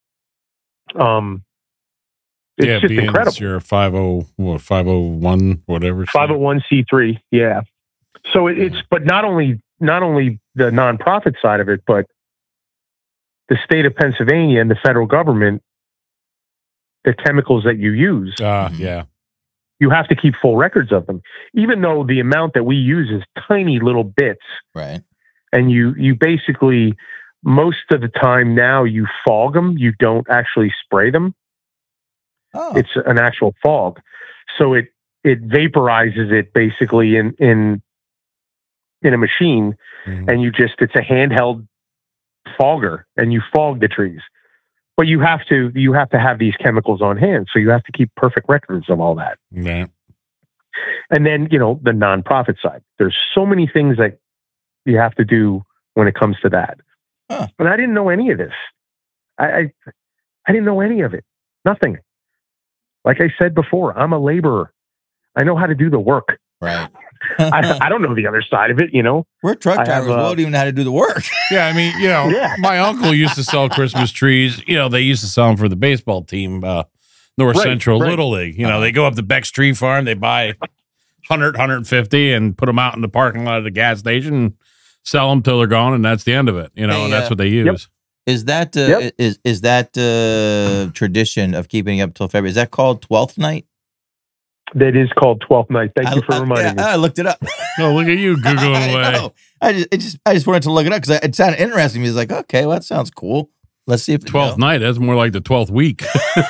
H: It's just incredible.
G: You're a 501, whatever.
H: 501c3. Yeah. So it's, but not only the nonprofit side of it, but the state of Pennsylvania and the federal government, the chemicals that you use.
G: Yeah.
H: You have to keep full records of them, even though the amount that we use is tiny little bits.
F: Right.
H: And you basically, most of the time now you fog them. You don't actually spray them.
F: Oh.
H: It's an actual fog. So it vaporizes it basically in a machine, and it's a handheld fogger, and you fog the trees. But you have to have these chemicals on hand, so you have to keep perfect records of all that.
G: Yeah.
H: And then, you know, the nonprofit side. There's so many things that you have to do when it comes to that.
F: Huh.
H: And I didn't know any of this. I didn't know any of it. Nothing. Like I said before, I'm a laborer. I know how to do the work.
F: Right.
H: I don't know the other side of it, you know.
F: We're truck drivers. We don't even know how to do the work.
G: Yeah, I mean, you know, my uncle used to sell Christmas trees. You know, they used to sell them for the baseball team, North Central Little League. You know, they go up to Beck's Tree Farm, they buy 100, 150 and put them out in the parking lot of the gas station and sell them till they're gone, and that's the end of it. You know, and that's what they use.
H: Yep.
F: Is that is that tradition of keeping it up till February? Is that called 12th night?
H: That is called 12th night. Thank you for reminding me.
F: I looked it up.
G: Oh, look at you Googling away.
F: I just wanted to look it up because it sounded interesting. He was like, okay, well, that sounds cool. Let's see if
G: 12th night. That's more like the 12th week.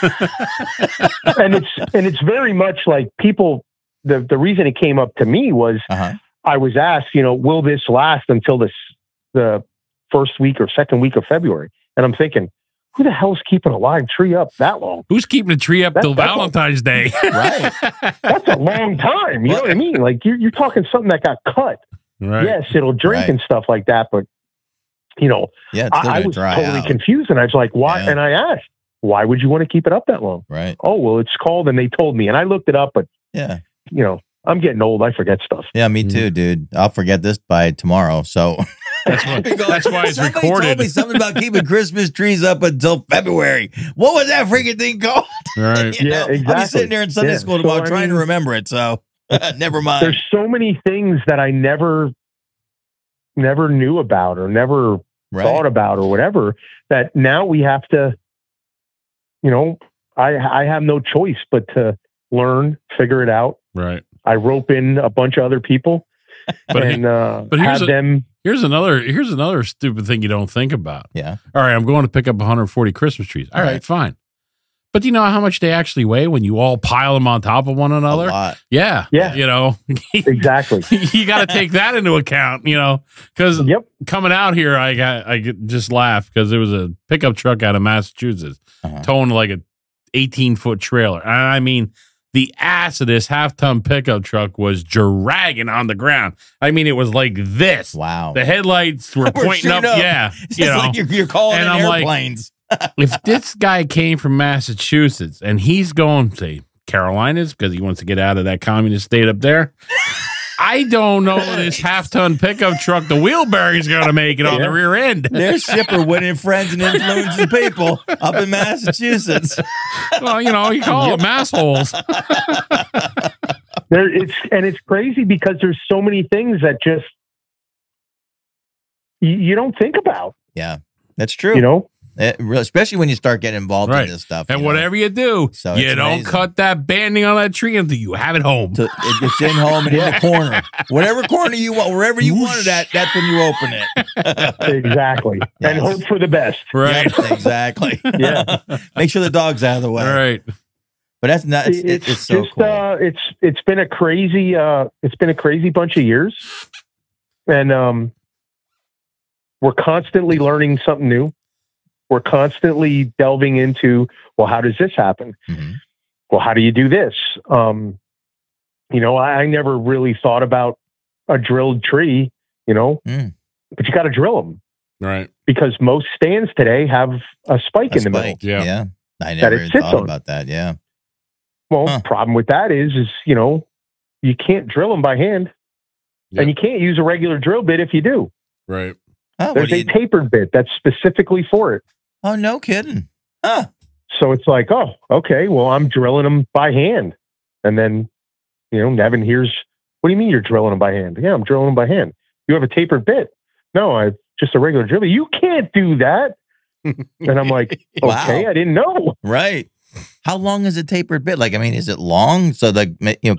H: and it's very much like people. The reason it came up to me was I was asked, you know, will this last until the first week or second week of February? And I'm thinking, who the hell's keeping a live tree up that long?
G: Who's keeping a tree up till Valentine's Day?
F: Right.
H: That's a long time. You know what I mean? Like you're talking something that got cut.
G: Right.
H: Yes, it'll drink and stuff like that, but you know, I was totally confused, and I was like, why? Yeah. And I asked, why would you want to keep it up that long?
F: Right.
H: Oh, well, it's called, and they told me, and I looked it up, but
F: yeah,
H: you know, I'm getting old. I forget stuff.
F: Yeah, me too, dude. I'll forget this by tomorrow. So
G: that's why it's
F: Somebody
G: recorded.
F: Told me something about keeping Christmas trees up until February. What was that freaking thing called?
G: Right.
F: You know,
H: exactly.
F: I'll be sitting there in Sunday school tomorrow trying to remember it. So never mind.
H: There's so many things that I never knew about or never thought about or whatever that now we have to, you know, I have no choice but to learn, figure it out.
G: Right.
H: I rope in a bunch of other people
G: but
H: have them.
G: Here's another stupid thing you don't think about.
F: Yeah.
G: All right, I'm going to pick up 140 Christmas trees. All right, fine. But do you know how much they actually weigh when you all pile them on top of one another?
F: A lot.
G: Yeah. You know,
H: exactly.
G: You got to take that into account, you know, because coming out here, I just laughed because there was a pickup truck out of Massachusetts towing like a 18-foot trailer. And I mean, the ass of this half-ton pickup truck was dragging on the ground. I mean, it was like this.
F: Wow.
G: The headlights were pointing up. Yeah.
F: You know, like you're calling in airplanes.
G: Like, if this guy came from Massachusetts and he's going, say, Carolinas, because he wants to get out of that communist state up there, I don't know this half-ton pickup truck, the wheel bearing's going to make it on the rear end.
F: Their shipper winning friends and influencing people up in Massachusetts.
G: Well, you know, you call them assholes.
H: It's crazy because there's so many things that just you don't think about.
F: Yeah, that's true.
H: You know,
F: Especially when you start getting involved in this stuff.
G: And whatever you do,
F: So
G: you
F: it's
G: don't
F: amazing.
G: cut that banding on that tree until you have it home.
F: So it's in home and in the corner. Whatever corner you want, wherever you want it at, that's when you open it.
H: Exactly. And hope for the best.
G: Right.
F: Yes, exactly.
H: Yeah.
F: Make sure the dog's out of the way.
G: Right.
F: But that's not. It's so
H: just,
F: cool.
H: It's been a crazy bunch of years, and we're constantly learning something new. We're constantly delving into, well, how does this happen?
F: Mm-hmm.
H: Well, how do you do this? I never really thought about a drilled tree, but you got to drill them.
G: Right.
H: Because most stands today have a spike in the middle.
G: Yeah.
F: I never
H: it
F: even
H: sits
F: thought
H: on.
F: about that. Yeah.
H: Well, problem with that is you can't drill them by hand, and you can't use a regular drill bit if you do.
G: Right.
F: Oh,
H: There's a tapered bit that's specifically for it.
F: Oh, no kidding. Huh.
H: So it's like, oh, okay, well, I'm drilling them by hand. And then, Nevin hears, what do you mean you're drilling them by hand? Yeah, I'm drilling them by hand. You have a tapered bit? No, I just a regular drill bit. You can't do that. And I'm like,
F: Wow.
H: okay, I didn't know.
F: Right. How long is a tapered bit? Like, I mean, is it long? So how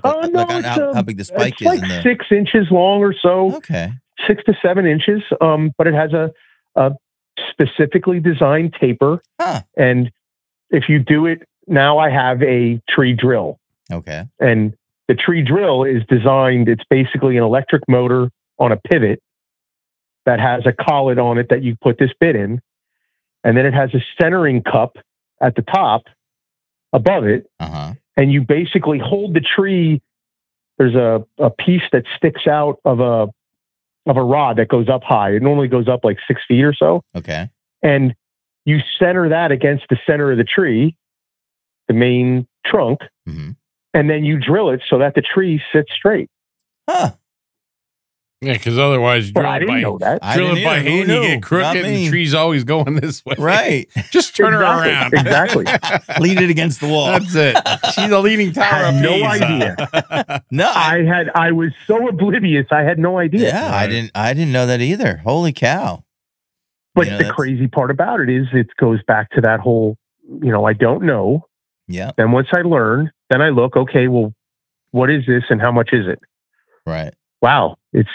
F: big the spike
H: it's
F: is?
H: like 6 inches long or so.
F: Okay.
H: 6 to 7 inches. But it has a specifically designed taper.
F: Huh.
H: And if you do it, now I have a tree drill.
F: Okay.
H: And the tree drill is designed, it's basically an electric motor on a pivot that has a collet on it that you put this bit in. And then it has a centering cup at the top above it.
F: Uh-huh.
H: And you basically hold the tree. There's a piece that sticks out of a rod that goes up high. It normally goes up like 6 feet or so.
F: Okay.
H: And you center that against the center of the tree, the main trunk, and then you drill it so that the tree sits straight.
F: Huh.
G: Yeah, because otherwise,
H: Well, I didn't know that.
G: drill it by hand, you get crooked, and the tree's always going this way.
F: Right.
G: Just turn her around.
H: Exactly.
F: Lean it against the wall.
G: That's it. She's a leaning tower of
H: No
G: Pisa.
H: idea.
F: No.
H: I was so oblivious. I had no idea.
F: Yeah, I didn't know that either. Holy cow.
H: But the crazy part about it is it goes back to that whole, I don't know.
F: Yeah.
H: Then once I learn, then I look, okay, well, what is this and how much is it?
F: Right.
H: Wow. It's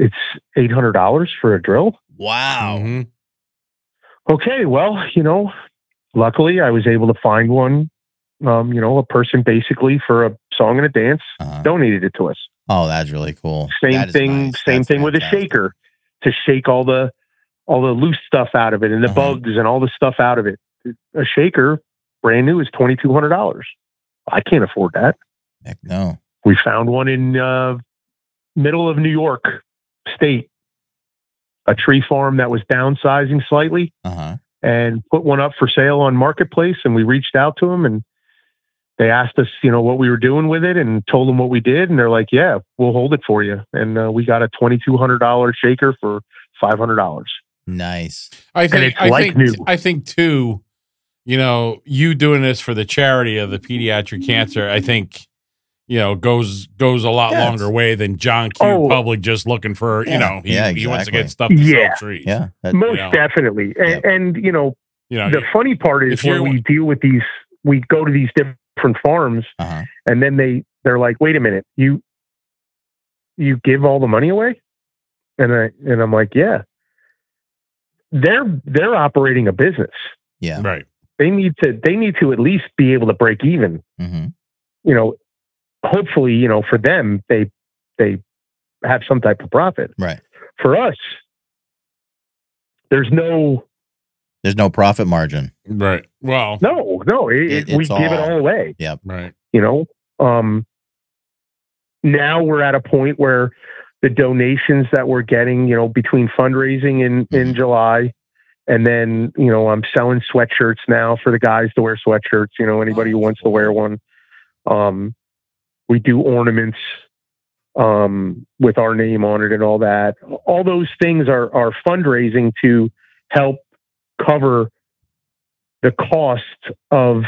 H: $800 for a drill.
F: Wow.
G: Mm-hmm.
H: Okay. Well, luckily I was able to find one, a person basically for a song and a dance donated it to us.
F: Oh, that's really cool.
H: Same thing with a shaker to shake all the loose stuff out of it and the bugs and all the stuff out of it. A shaker, brand new, is $2,200. I can't afford that.
F: Heck no.
H: We found one in middle of New York State, a tree farm that was downsizing slightly, and put one up for sale on Marketplace. And we reached out to them and they asked us, what we were doing with it, and told them what we did. And they're like, yeah, we'll hold it for you. And we got a $2,200 shaker for $500.
F: Nice.
G: I think too, you doing this for the charity of the pediatric cancer, I think, goes a lot longer way than John Q. Public just looking for, he wants to get stuff to sell trees.
F: Yeah.
H: Most definitely. And the funny part is when we deal with these, we go to these different farms and then they're like, wait a minute, you give all the money away? And I'm like, yeah. They're operating a business.
F: Yeah.
G: Right.
H: They need to at least be able to break even. Hopefully, for them, they have some type of profit.
F: Right.
H: For us, there's no
F: profit margin.
G: Right. Well,
H: no, we give it all away.
F: Yep.
G: Right.
H: Now we're at a point where the donations that we're getting, between fundraising in July, and then, I'm selling sweatshirts now for the guys to wear sweatshirts, anybody who wants to wear one. We do ornaments with our name on it and all that. All those things are fundraising to help cover the cost of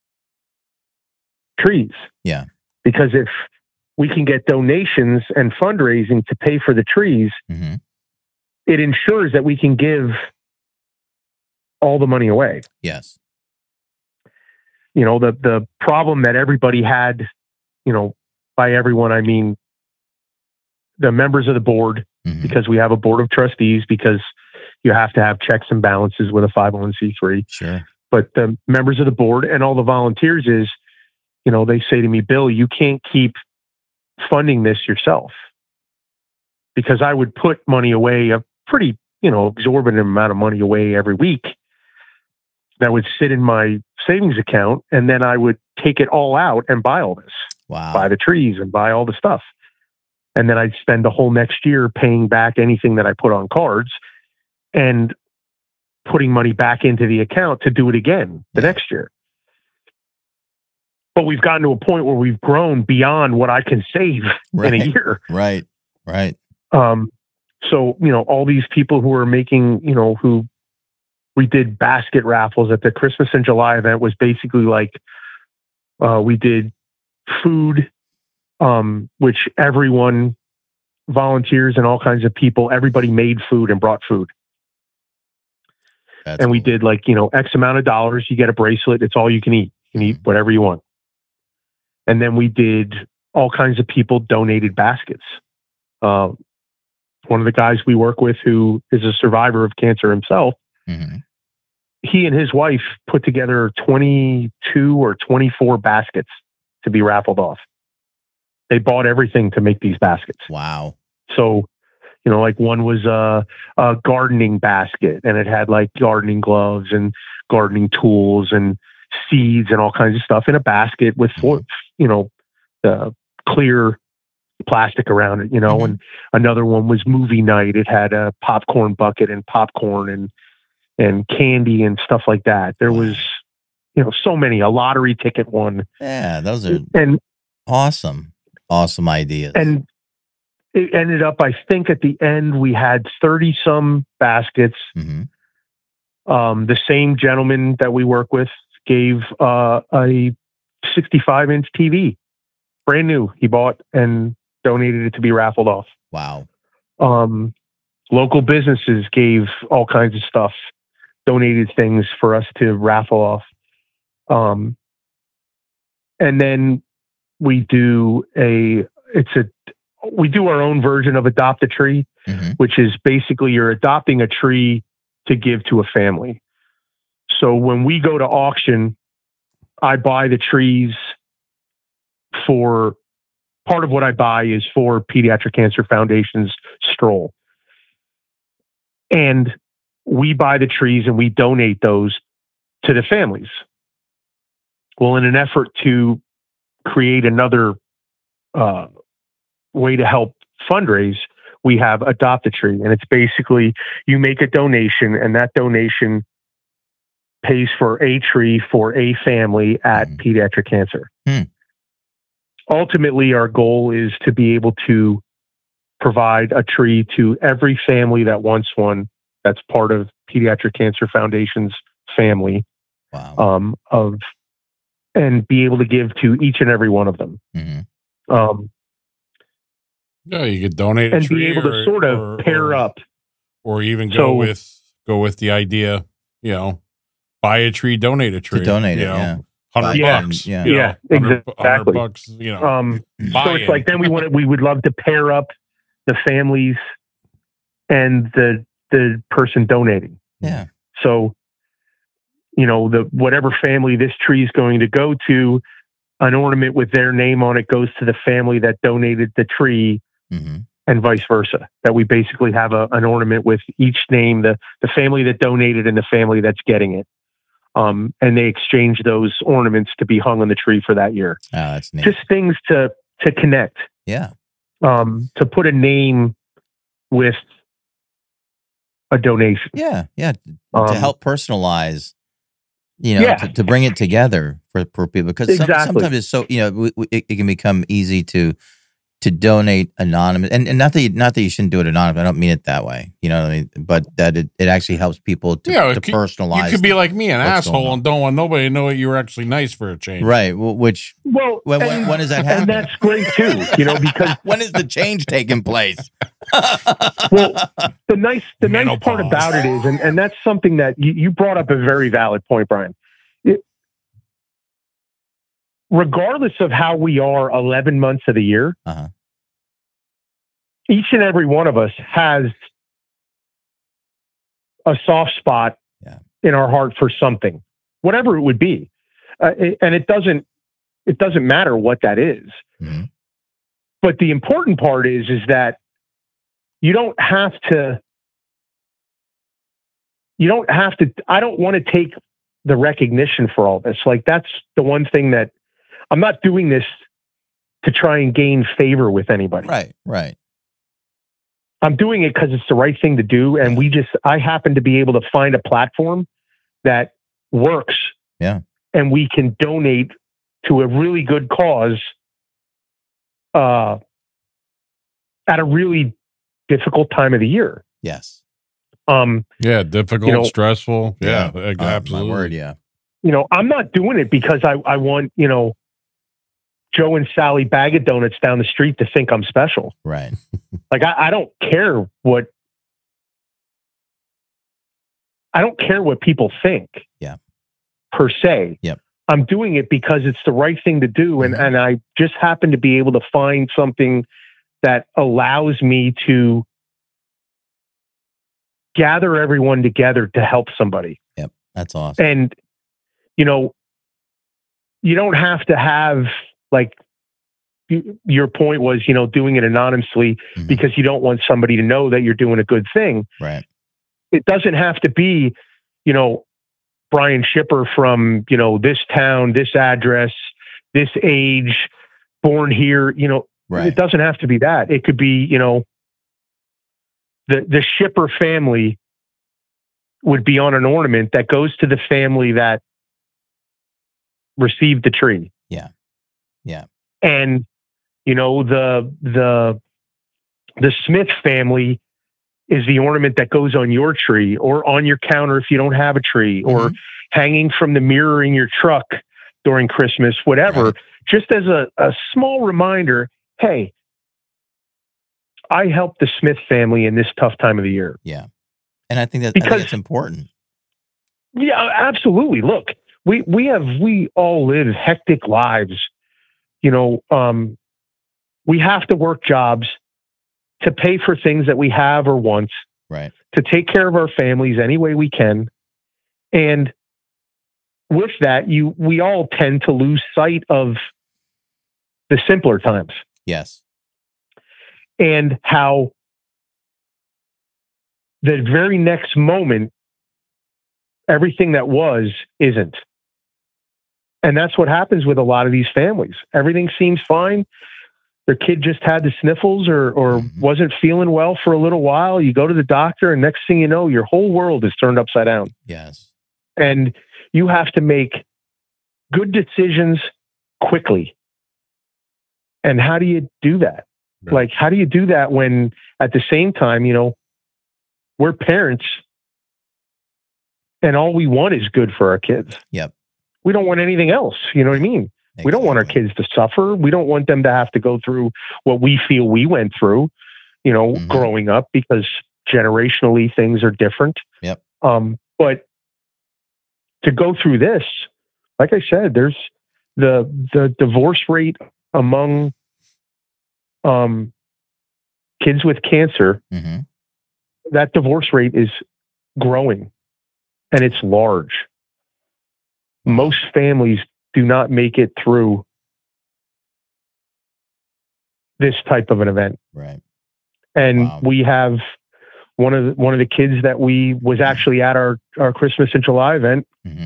H: trees.
F: Yeah.
H: Because if we can get donations and fundraising to pay for the trees, it ensures that we can give all the money away.
F: Yes.
H: You know, the problem that everybody had, you know, by everyone, I mean the members of the board, because we have a board of trustees, because you have to have checks and balances with a 501c3.
F: Sure.
H: But the members of the board and all the volunteers is, you know, they say to me, Bill, you can't keep funding this yourself, because I would put money away, a pretty, you know, exorbitant amount of money away every week that would sit in my savings account. And then I would take it all out and buy all this, buy the trees and buy all the stuff. And then I'd spend the whole next year paying back anything that I put on cards and putting money back into the account to do it again the next year. But we've gotten to a point where we've grown beyond what I can save in a year.
F: Right.
H: So, you know, all these people who are making, you know, who we did basket raffles at the Christmas in July event, was basically like, we did food, which everyone, volunteers and all kinds of people, everybody made food and brought food.
F: That's
H: and we
F: cool.
H: did like, you know, X amount of dollars, you get a bracelet. It's all you can eat. You can eat whatever you want. And then we did all kinds of people donated baskets. One of the guys we work with, who is a survivor of cancer himself, he and his wife put together 22 or 24 baskets to be raffled off. They bought everything to make these baskets.
F: Wow.
H: So, you know, like one was a gardening basket, and it had like gardening gloves and gardening tools and seeds and all kinds of stuff in a basket with, you know, clear plastic around it, you know. And another one was movie night. It had a popcorn bucket and popcorn and candy and stuff like that. There was, you know, so many. A lottery ticket one.
F: Yeah, those are awesome ideas.
H: And it ended up, I think at the end, we had 30 some baskets. The same gentleman that we work with gave a 65-inch TV, brand new. He bought and donated it to be raffled off.
F: Wow.
H: Local businesses gave all kinds of stuff, donated things for us to raffle off. And then we do we do our own version of Adopt a Tree, which is basically you're adopting a tree to give to a family. So when we go to auction, I buy the trees for, part of what I buy is for Pediatric Cancer Foundation's stroll. And we buy the trees and we donate those to the families. Well, in an effort to create another way to help fundraise, we have Adopt a Tree. And it's basically you make a donation, and that donation pays for a tree for a family at Pediatric Cancer. Ultimately, our goal is to be able to provide a tree to every family that wants one, that's part of Pediatric Cancer Foundation's family.
F: Wow.
H: And be able to give to each and every one of them.
G: Yeah, you could donate
H: and
G: a tree,
H: be able to sort of pair up,
G: or even go with the idea, you know, buy a tree, donate a tree,
F: to donate
G: you
F: it.
G: know,
F: Yeah.
G: $100.
F: Yeah.
G: You know,
H: exactly.
G: $100, you know.
H: So it's like, then we would love to pair up the families and the person donating.
F: Yeah.
H: So, you know, whatever family this tree is going to go to, an ornament with their name on it goes to the family that donated the tree, and vice versa. That we basically have an ornament with each name, the family that donated and the family that's getting it. And they exchange those ornaments to be hung on the tree for that year.
F: Oh, that's neat.
H: Just things to connect.
F: Yeah.
H: To put a name with a donation.
F: Yeah. Yeah. To help personalize, you know, to bring it together for people, because sometimes it's so, you know, it can become easy to to donate anonymous, and not that you shouldn't do it anonymous. I don't mean it that way. You know what I mean? But that it actually helps people to personalize.
G: You could be like me, an asshole, and don't want nobody to know that you were actually nice for a change.
F: Right. When does that happen?
H: And that's great too. Because
F: when is the change taking place?
H: Well, the nice part about it is, and that's something that you brought up a very valid point, Brian. Regardless of how we are 11 months of the year, each and every one of us has a soft spot in our heart for something, whatever it would be. And it doesn't matter what that is. Mm-hmm. But the important part is that you don't have to, I don't want to take the recognition for all this. Like, that's the one thing that I'm not doing this to try and gain favor with anybody.
F: Right.
H: I'm doing it because it's the right thing to do. And I happen to be able to find a platform that works.
F: Yeah.
H: And we can donate to a really good cause at a really difficult time of the year.
F: Yes.
G: Difficult, stressful. Yeah, absolutely.
F: My word, yeah.
H: I'm not doing it because I want, Joe and Sally Bag of Donuts down the street to think I'm special.
F: Right.
H: Like, I don't care what people think.
F: Yeah.
H: Per se.
F: Yep.
H: I'm doing it because it's the right thing to do. And I just happen to be able to find something that allows me to gather everyone together to help somebody.
F: Yep. That's awesome.
H: And, you don't have to have, like, your point was, doing it anonymously because you don't want somebody to know that you're doing a good thing.
F: Right.
H: It doesn't have to be, Brian Shipper from, this town, this address, this age, born here,
F: right.
H: It doesn't have to be that. It could be, the Shipper family would be on an ornament that goes to the family that received the tree.
F: Yeah. Yeah.
H: And, the Smith family is the ornament that goes on your tree or on your counter if you don't have a tree, or hanging from the mirror in your truck during Christmas, whatever,
F: right.
H: Just as a small reminder, hey, I helped the Smith family in this tough time of the year.
F: Yeah. And I think it's important.
H: Yeah, absolutely. Look, we all live hectic lives. We have to work jobs to pay for things that we have or want,
F: right? To
H: take care of our families any way we can. And with that, we all tend to lose sight of the simpler times.
F: Yes.
H: And how the very next moment, everything that was isn't. And that's what happens with a lot of these families. Everything seems fine. Their kid just had the sniffles or wasn't feeling well for a little while. You go to the doctor, and next thing you know, your whole world is turned upside down.
F: Yes.
H: And you have to make good decisions quickly. And how do you do that? Right. Like, how do you do that when at the same time, we're parents and all we want is good for our kids.
F: Yep.
H: We don't want anything else. You know what I mean? Exactly. We don't want our kids to suffer. We don't want them to have to go through what we feel we went through, growing up, because generationally things are different.
F: Yep.
H: But to go through this, like I said, there's the divorce rate among kids with cancer. That divorce rate is growing, and it's large. Most families do not make it through this type of an event.
F: Right.
H: And we have one of the kids that was actually at our Christmas in July event.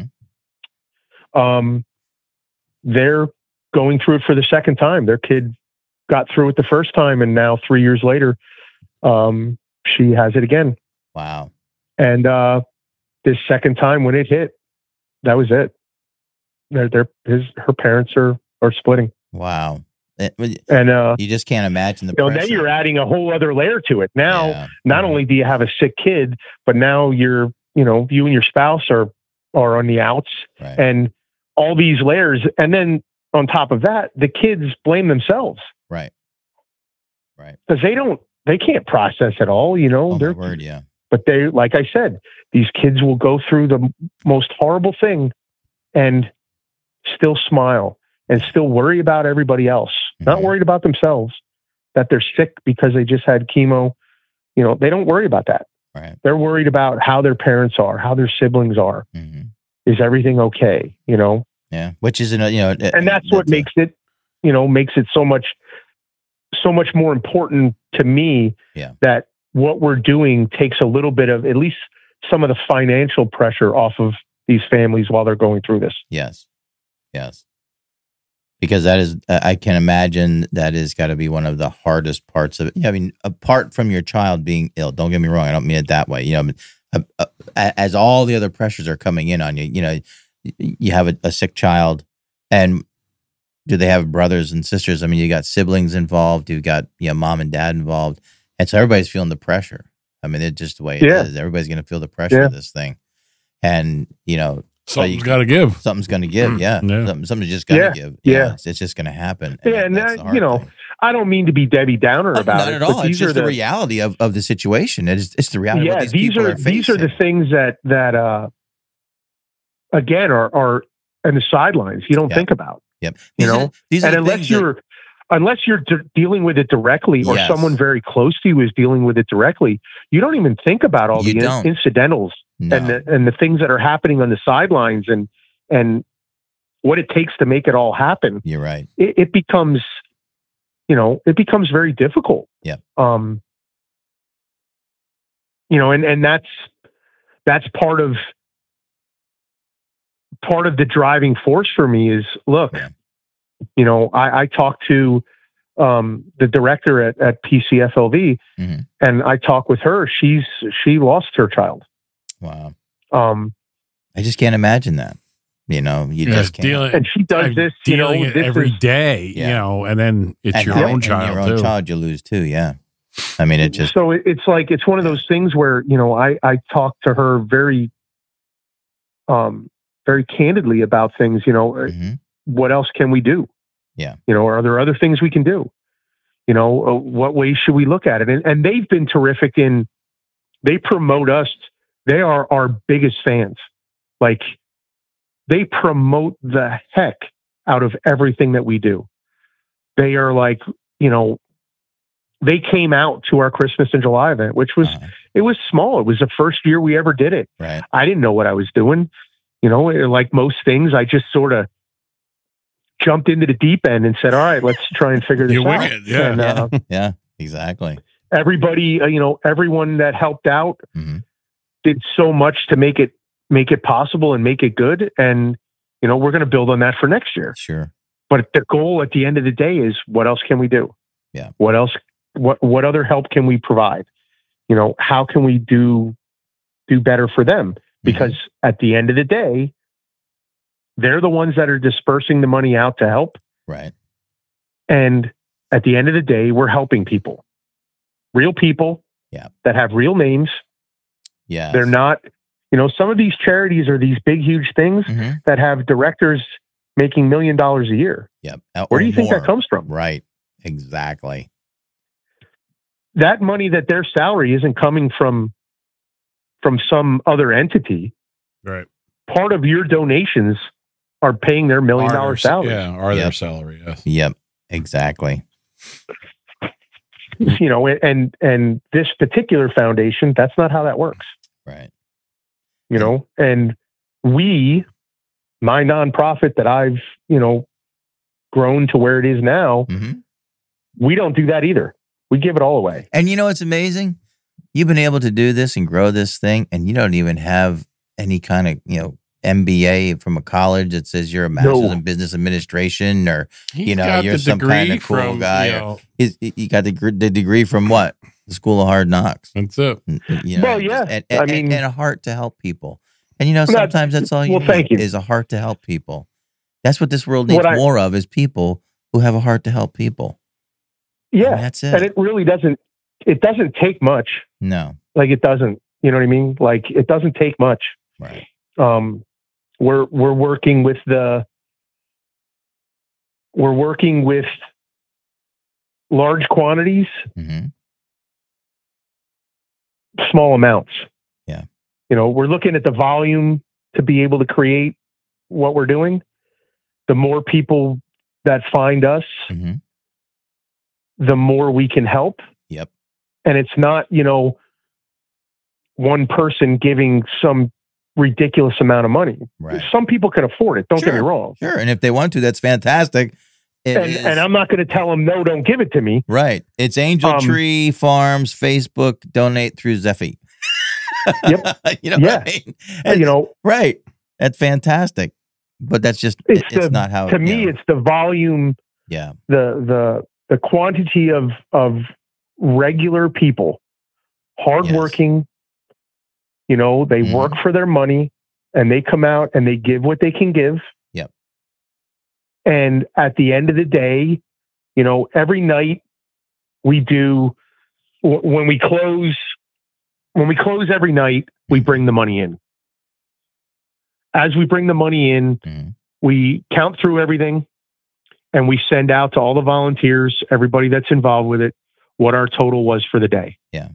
H: They're going through it for the second time. Their kid got through it the first time, and now 3 years later, she has it again.
F: Wow.
H: And this second time when it hit, that was it. Her parents are splitting.
F: Wow. You just can't imagine the pressure.
H: Then you're adding a whole other layer to it. Now, not only do you have a sick kid, but now you and your spouse are on the outs, and all these layers. And then on top of that, the kids blame themselves.
F: Right.
H: Because they can't process it all,
F: Oh, my word, yeah.
H: But they, like I said, these kids will go through the most horrible thing and still smile and still worry about everybody else, not worried about themselves, that they're sick because they just had chemo. They don't worry about that.
F: Right.
H: They're worried about how their parents are, how their siblings are. Is everything okay?
F: Yeah. Which is,
H: and that's what makes it so much more important to me that what we're doing takes a little bit of at least some of the financial pressure off of these families while they're going through this.
F: Yes. Because that is, I can imagine that has got to be one of the hardest parts of it. I mean, apart from your child being ill, don't get me wrong. I don't mean it that way. As all the other pressures are coming in on you, you have a sick child, and do they have brothers and sisters? I mean, you got siblings involved, you've got mom and dad involved. And so everybody's feeling the pressure. I mean, it's just the way it is. Everybody's going to feel the pressure of this thing. And,
G: something's got to give.
F: Something's going to give, Something's just going to give. It's just going to happen.
H: And I don't mean to be Debbie Downer about
F: it. Not at all. It's just the reality of the situation. It's the reality of what these people are facing.
H: These are the things that again, are in the sidelines. You don't think about.
F: Yep.
H: Unless you're dealing with it directly, or someone very close to you is dealing with it directly, you don't even think about all the incidentals and the things that are happening on the sidelines and what it takes to make it all happen.
F: You're right.
H: It becomes very difficult.
F: Yeah.
H: And that's part of the driving force for me is, look, I talked to the director at PCFLV, and I talked with her. She lost her child.
F: Wow. I just can't imagine that. You just can't.
H: And she does this,
G: dealing it every day, and then it's your own child.
F: Your own child you lose too. Yeah. I mean,
H: so it's like, it's one of those things where, I talked to her very, very candidly about things, what else can we do?
F: Yeah.
H: Are there other things we can do? What ways should we look at it? And they've been terrific they promote us. They are our biggest fans. Like, they promote the heck out of everything that we do. They are like, they came out to our Christmas in July event, which was, it was small. It was the first year we ever did it.
F: Right.
H: I didn't know what I was doing. Like most things, I just sort of jumped into the deep end and said, all right, let's try and figure this out.
G: Yeah.
F: Yeah, exactly.
H: Everybody, everyone that helped out did so much to make it possible and make it good. And, we're going to build on that for next year.
F: Sure.
H: But the goal at the end of the day is, what else can we do?
F: Yeah.
H: What else, what other help can we provide? How can we do better for them? Because at the end of the day, they're the ones that are dispersing the money out to help.
F: Right.
H: And at the end of the day, we're helping people, real people that have real names.
F: Yeah.
H: They're not, some of these charities are these big, huge things that have directors making $1 million a year.
F: Yep.
H: Where do you think that comes from?
F: Right. Exactly.
H: That money, that their salary isn't coming from some other entity.
G: Right.
H: Part of your donations are paying their $1 million salary.
G: Yeah, their salary. Yes.
F: Yep. Exactly.
H: And this particular foundation, that's not how that works.
F: Right.
H: And my nonprofit that I've, grown to where it is now, we don't do that either. We give it all away.
F: And it's amazing. You've been able to do this and grow this thing, and you don't even have any kind of, MBA from a college that says you're a master's in business administration, or, you're some kind of cool guy. You got the degree from what? The School of Hard Knocks.
G: That's it.
H: Well, yeah.
F: And a heart to help people. And, sometimes that's all you need is a heart to help people. That's what this world needs more of, is people who have a heart to help people.
H: Yeah,
F: And that's it.
H: And it really doesn't. It doesn't take much.
F: No,
H: Like it doesn't. You know what I mean? Like it doesn't take much.
F: right.
H: We're working with large quantities,
F: Mm-hmm.
H: small amounts.
F: Yeah.
H: You know, we're looking at the volume to be able to create what we're doing. The more people that find us,
F: Mm-hmm.
H: the more we can help.
F: Yep.
H: And it's not, you know, one person giving some ridiculous amount of money.
F: Right.
H: Some people can afford it. Don't get me
F: Sure.
H: wrong.
F: Sure. And if they want to, that's fantastic.
H: And I'm not going to tell them, no, don't give it to me.
F: Right. It's Angel Tree Farms, Facebook, donate through Zeffy.
H: Yep.
F: You know
H: Yeah.
F: what I mean?
H: And, you know,
F: Right. That's fantastic. But that's just, it's not how.
H: To me, it's the volume,
F: yeah.
H: the quantity of regular people, hardworking, you know, they work for their money and they come out and they give what they can give.
F: Yep.
H: And at the end of the day, you know, every night we do, when we close every night, we bring the money in. As we bring the money in, we count through everything and we send out to all the volunteers, everybody that's involved with it, what our total was for the day.
F: Yeah.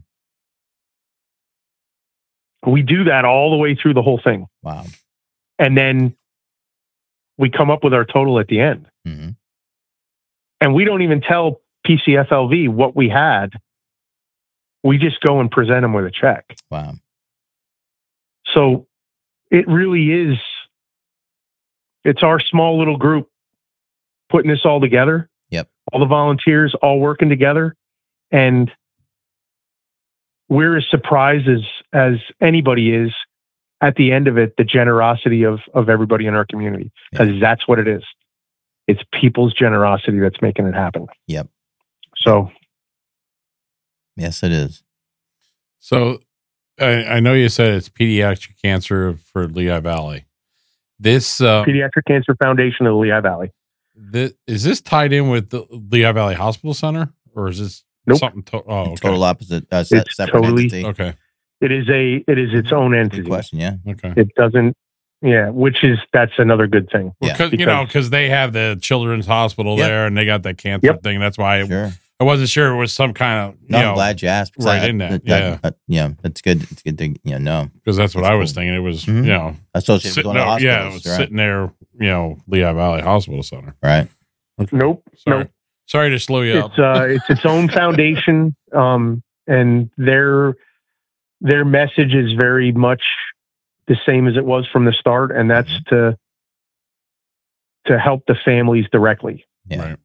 H: We do that all the way through the whole thing.
F: Wow.
H: And then we come up with our total at the end.
F: Mm-hmm.
H: And we don't even tell PCFLV what we had. We just go and present them with a check.
F: Wow.
H: So it really is, it's our small little group putting this all together.
F: Yep.
H: All the volunteers all working together. And we're as surprised as anybody is at the end of it, the generosity of everybody in our community, because that's what it is. It's people's generosity that's making it happen.
F: Yep.
H: So.
F: Yes, it is.
G: So I know you said it's pediatric cancer for Lehigh Valley. This
H: Pediatric Cancer Foundation of the Lehigh Valley.
G: Is this tied in with the Lehigh Valley Hospital Center, or is this something? Okay.
F: Total opposite.
H: It's
F: separate
H: totally
F: entity.
G: Okay.
H: It is its own entity.
F: Good question. Yeah.
G: Okay.
H: It doesn't. Yeah, that's another good thing.
G: Because they have the Children's Hospital there, and they got that cancer thing. That's why I wasn't sure it was some kind of.
F: I'm glad you asked.
G: Right in that.
F: That's good. It's good to know.
G: Because that's what I was thinking. It was
F: associated with one of the hospitals.
G: Yeah, it was sitting there. Lehigh Valley Hospital Center.
F: Right.
G: Okay.
H: Nope.
G: Sorry to slow you up.
H: It's its own foundation, and their message is very much the same as it was from the start, and that's to help the families directly.
F: Yeah.
G: Right.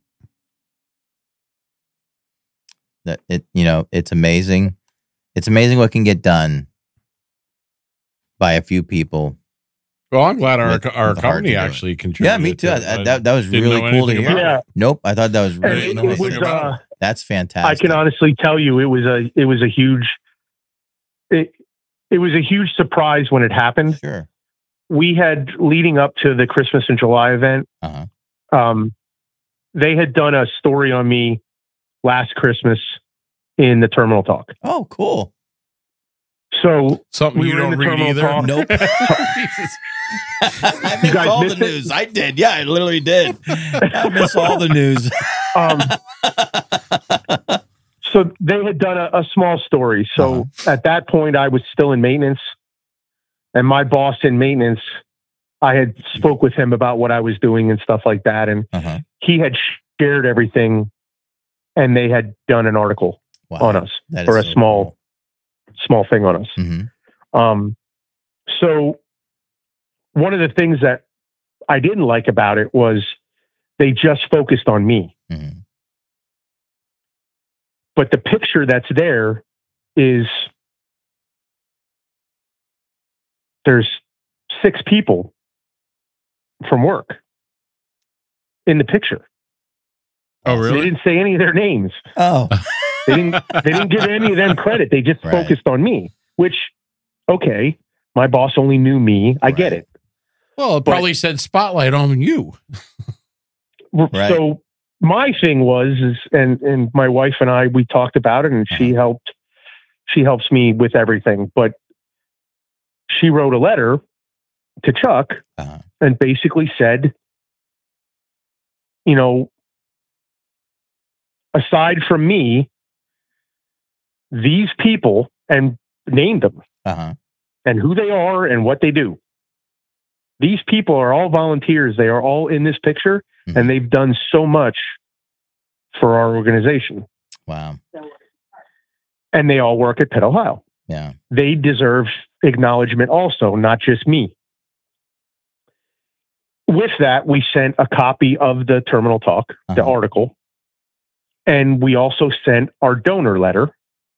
F: That it's amazing. It's amazing what can get done by a few people.
G: Well, I'm glad our company actually contributed.
F: Yeah, me too. That was really cool to hear.
H: Yeah.
F: Nope, I thought that was really
H: nice.
F: That's fantastic.
H: I can honestly tell you, it was a huge surprise when it happened.
F: Sure.
H: We had, leading up to the Christmas in July event, they had done a story on me last Christmas in the Terminal Talk.
F: Oh, cool.
H: So
G: something you don't read either.
H: Talk.
F: Nope. I missed all the news. I did. Yeah, I literally did. I miss all the news.
H: So they had done a small story. So at that point, I was still in maintenance, and my boss in maintenance, I had spoke with him about what I was doing and stuff like that, and he had shared everything, and they had done an article on us, or a small thing on us.
F: Mm-hmm.
H: So one of the things that I didn't like about it was they just focused on me.
F: Mm-hmm.
H: But the picture that's there is there's 6 people from work in the picture.
G: Oh, really?
H: They didn't say any of their names.
F: Oh,
H: they didn't give any of them credit. They just focused on me, which, okay, my boss only knew me. I get it.
G: Well, it probably said spotlight on you.
H: So my thing was, and my wife and I, we talked about it, and she helps me with everything. But she wrote a letter to Chuck and basically said, aside from me, these people, and named them and who they are and what they do. These people are all volunteers. They are all in this picture, and they've done so much for our organization.
F: Wow.
H: And they all work at Pitt, Ohio.
F: Yeah.
H: They deserve acknowledgement also, not just me. With that, we sent a copy of the Terminal Talk, the article, and we also sent our donor letter,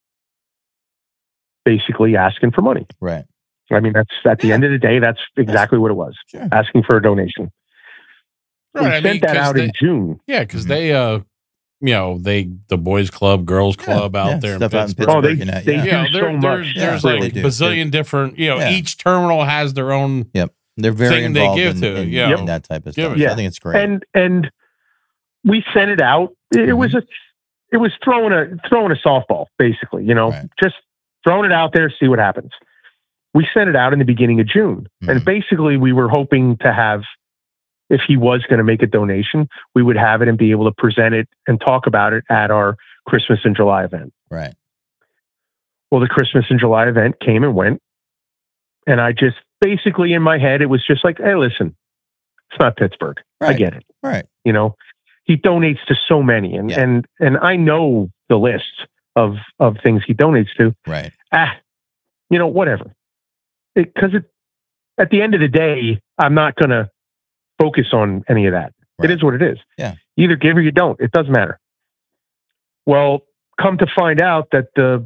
H: basically asking for money.
F: Right.
H: I mean, that's at the end of the day, that's exactly what it was.
F: Sure.
H: Asking for a donation.
G: Right,
H: We sent that out in June.
G: Yeah, because they, the boys club, girls club out there in Pittsburgh.
H: Oh, they do so much.
G: There's like a bazillion different, each terminal has their own
F: they're very
G: thing they
F: involved
G: give
F: in that type of stuff.
H: Yeah.
F: I think it's great.
H: And we sent it out. It was throwing a softball, basically, just throwing it out there, see what happens. We sent it out in the beginning of June. And basically we were hoping to have, if he was going to make a donation, we would have it and be able to present it and talk about it at our Christmas in July event.
F: Right.
H: Well, the Christmas in July event came and went. And I just basically in my head, it was just like, hey, listen, it's not Pittsburgh.
F: Right.
H: I get it.
F: Right.
H: He donates to so many and I know the list of things he donates to.
F: Right.
H: Whatever. Because at the end of the day, I'm not going to focus on any of that.
F: Right.
H: It is what it is.
F: Yeah.
H: Either give or you don't. It doesn't matter. Well, come to find out that the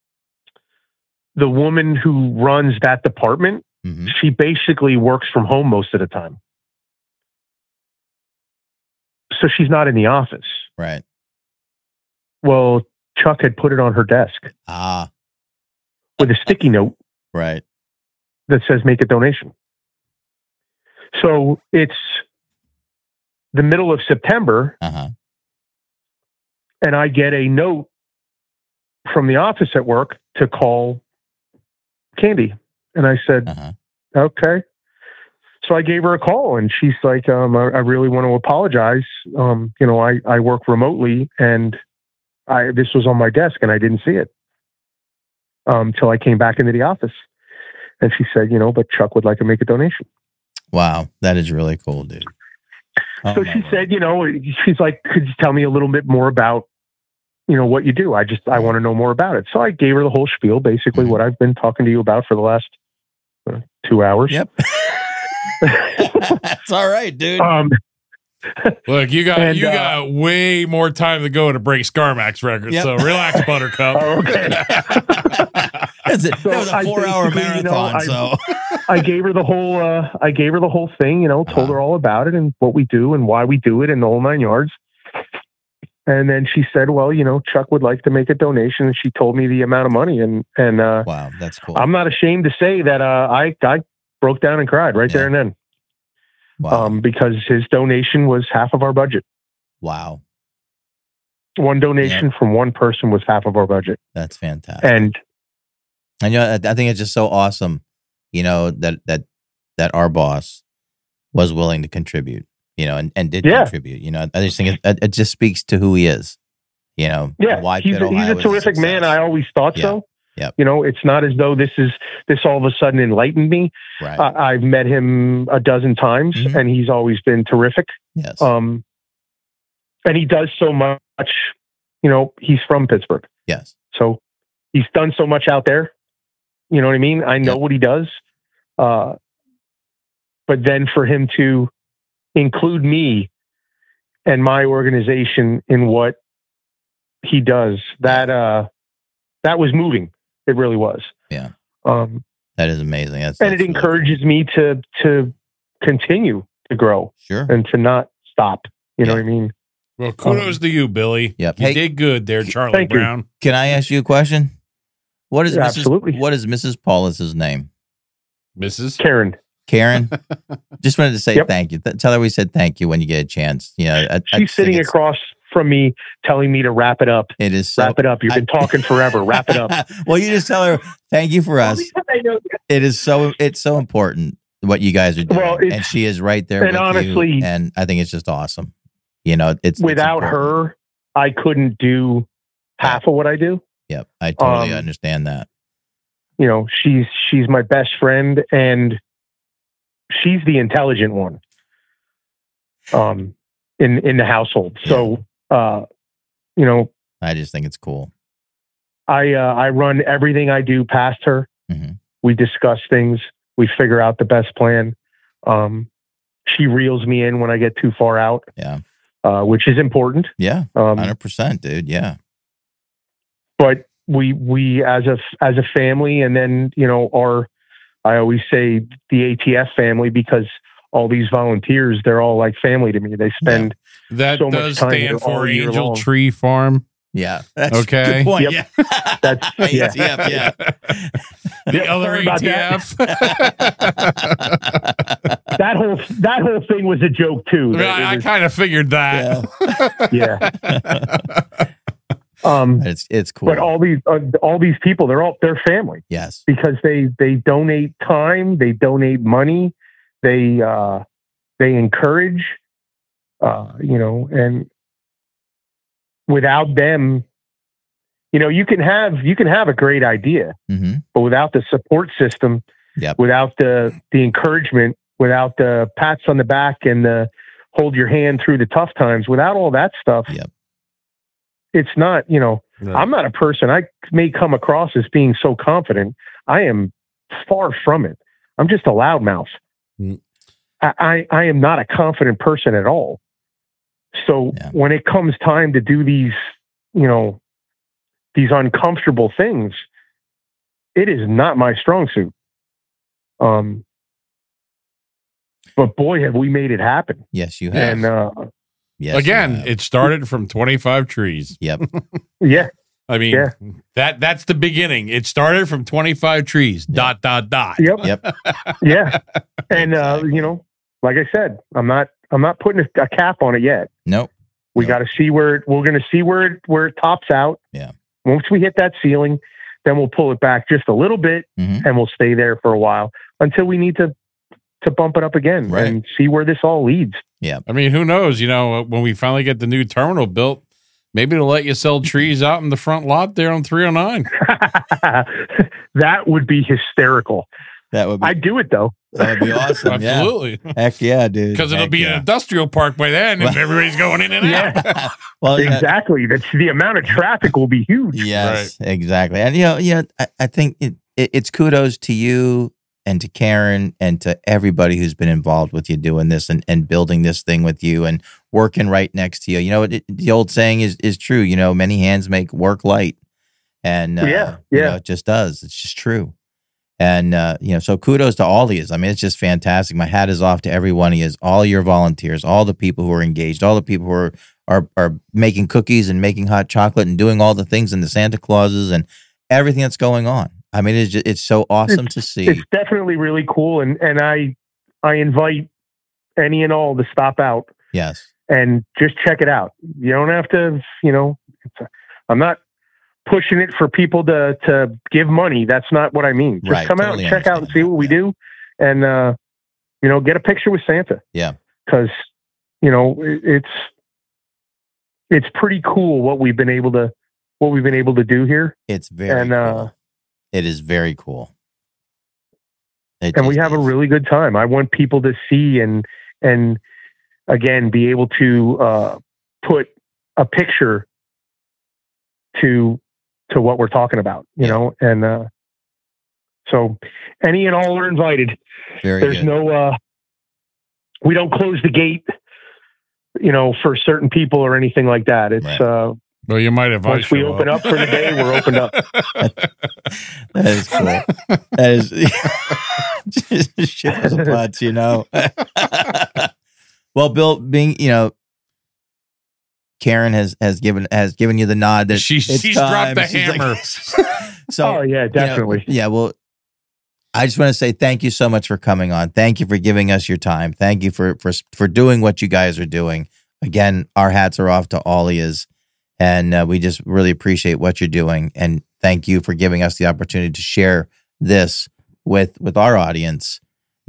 H: woman who runs that department, she basically works from home most of the time. So she's not in the office.
F: Right.
H: Well, Chuck had put it on her desk. With a sticky note.
F: Right.
H: That says make a donation. So it's the middle of September. And I get a note from the office at work to call Candy. And I said, okay. So I gave her a call and she's like, I really want to apologize. I work remotely and this was on my desk and I didn't see it till I came back into the office. And she said, but Chuck would like to make a donation.
F: Wow. That is really cool, dude.
H: So she said, she's like, could you tell me a little bit more about, what you do? I want to know more about it. So I gave her the whole spiel, basically what I've been talking to you about for the last 2 hours.
F: Yep. That's all right, dude.
G: Look, you got way more time to go to break Scarmack's record. So relax, Buttercup.
H: Okay.
F: That was a 4-hour marathon.
H: I gave her the whole thing, told her all about it and what we do and why we do it and the whole 9 yards. And then she said, well, Chuck would like to make a donation. And she told me the amount of money. And
F: wow, that's cool.
H: I'm not ashamed to say that I broke down and cried right there and then.
F: Wow.
H: Because his donation was half of our budget.
F: Wow.
H: One donation from one person was half of our budget.
F: That's fantastic.
H: And
F: I think it's just so awesome, that our boss was willing to contribute, and did contribute. I just think it just speaks to who he is, why
H: he's a terrific man. I always thought so.
F: Yep.
H: It's not as though this all of a sudden enlightened me.
F: Right.
H: I've met him a dozen times and he's always been terrific.
F: Yes.
H: And he does so much, he's from Pittsburgh.
F: Yes.
H: So he's done so much out there. You know what I mean? I know what he does. But then for him to include me and my organization in what he does, that was moving. It really was.
F: Yeah. That is amazing. That's
H: it encourages me to continue to grow.
F: Sure.
H: And to not stop. You know what I mean?
G: Well, kudos to you, Billy.
F: Yep.
G: You did good there, Charlie Brown.
F: Can I ask you a question? What is
H: absolutely.
F: What is Mrs. Paulus's name?
G: Mrs.
H: Karen.
F: Karen, just wanted to say
H: Yep.
F: thank you. Tell her we said thank you when you get a chance. You know,
H: She's sitting across from me telling me to wrap it up.
F: It is so,
H: wrap it up. You've been talking forever. Wrap it up.
F: Well, you just tell her thank you for us. It's so important what you guys are doing.
H: Well,
F: and she is right there
H: and
F: with
H: honestly,
F: you. And I think it's just awesome. You know, it's
H: without her, I couldn't do half of what I do.
F: Yep. I totally understand that.
H: You know, she's my best friend, and she's the intelligent one in the household. So you know,
F: I just think it's cool.
H: I run everything I do past her.
F: Mm-hmm.
H: We discuss things. We figure out the best plan. She reels me in when I get too far out.
F: Yeah.
H: Which is important.
F: Yeah. 100%, dude. Yeah.
H: But we as a family, and then, you know, I always say the ATF family, because all these volunteers, they're all like family to me. They spend
G: that
H: so
G: does
H: much time
G: stand for
H: all year
G: Angel
H: long.
G: Tree Farm.
F: Yeah. That's
G: okay.
F: a good point.
H: Yep.
F: Yeah.
H: That's
F: ATF, yeah.
G: The other
H: Sorry about
G: ATF.
H: that whole thing was a joke too.
G: I kind of figured that.
H: Yeah.
F: It's cool.
H: But all these people, they're family.
F: Yes.
H: Because they donate time, they donate money, they encourage, you know, and without them, you know, you can have a great idea,
F: mm-hmm.
H: but without the support system, without the encouragement, without the pats on the back and the hold your hand through the tough times, without all that stuff, it's not, you know, I'm not a person, I may come across as being so confident. I am far from it. I'm just a loudmouth.
F: Mm.
H: I am not a confident person at all. So when it comes time to do these, you know, these uncomfortable things, it is not my strong suit. But boy, have we made it happen.
F: Yes, you have.
H: And
F: yes,
G: again, it started from 25 trees.
F: Yep.
H: Yeah.
G: I mean, that's the beginning. It started from 25 trees. Yep. ...
H: Yep. Yeah. And you know, like I said, I'm not putting a cap on it yet.
F: Nope.
H: We got to see we're going to see where it tops out.
F: Yeah.
H: Once we hit that ceiling, then we'll pull it back just a little bit,
F: mm-hmm.
H: and we'll stay there for a while until we need to bump it up again and see where this all leads.
F: Yeah.
G: I mean, who knows? You know, when we finally get the new terminal built, maybe they'll let you sell trees out in the front lot there on 309.
H: That would be hysterical.
F: That would be.
H: I'd do it though.
F: That would be awesome.
G: Absolutely.
F: Yeah. Heck yeah, dude.
G: Because it'll be an industrial park by then if everybody's going in and out.
F: Well,
H: exactly. That's the amount of traffic will be huge.
F: Yes, exactly. And I think it's kudos to you and to Karen and to everybody who's been involved with you doing this and building this thing with you and working right next to you. You know, the old saying is true. You know, many hands make work light, and you know, it just does. It's just true. And, you know, so kudos to all of you. I mean, it's just fantastic. My hat is off to every one of you, all your volunteers, all the people who are engaged, all the people who are making cookies and making hot chocolate and doing all the things in the Santa Clauses and everything that's going on. I mean, it's so awesome to see.
H: It's definitely really cool. And I invite any and all to stop out.
F: Yes.
H: And just check it out. You don't have to, you know, I'm not pushing it for people to give money. That's not what I mean. Just come out and check out and see what we do, and you know, get a picture with Santa.
F: Yeah,
H: because you know it's pretty cool what we've been able to do here.
F: It's very cool. It is very cool,
H: and we have a really good time. I want people to see and again be able to put a picture to what we're talking about, you know, and so any and all are invited. There's
F: good.
H: No, we don't close the gate, you know, for certain people or anything like that. It's
G: well, you might have.
H: Once we open up for the day, we're opened up.
F: That is cool. That is just shit the butts, you know. Well, Bill, being, you know, Karen has given you the nod that
G: she's dropped the hammer.
F: So,
H: yeah, definitely.
F: You know, well, I just want to say thank you so much for coming on. Thank you for giving us your time. Thank you for doing what you guys are doing. Again, our hats are off to all of yous, and we just really appreciate what you're doing. And thank you for giving us the opportunity to share this with our audience,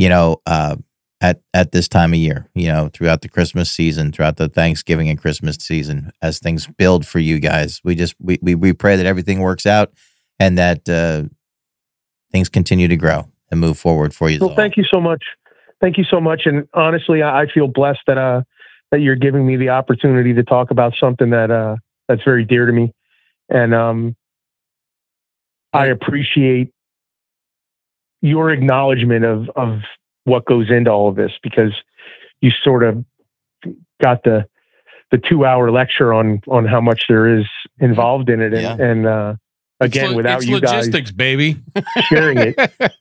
F: at this time of year, throughout the Christmas season, throughout the Thanksgiving and Christmas season, as things build for you guys. We pray that everything works out and that things continue to grow and move forward for you.
H: Well, thank you so much. Thank you so much. And honestly, I feel blessed that you're giving me the opportunity to talk about something that's very dear to me. And I appreciate your acknowledgement of what goes into all of this, because you sort of got the 2-hour lecture on how much there is involved in it. And again, without you guys,
G: logistics, baby,
H: sharing it,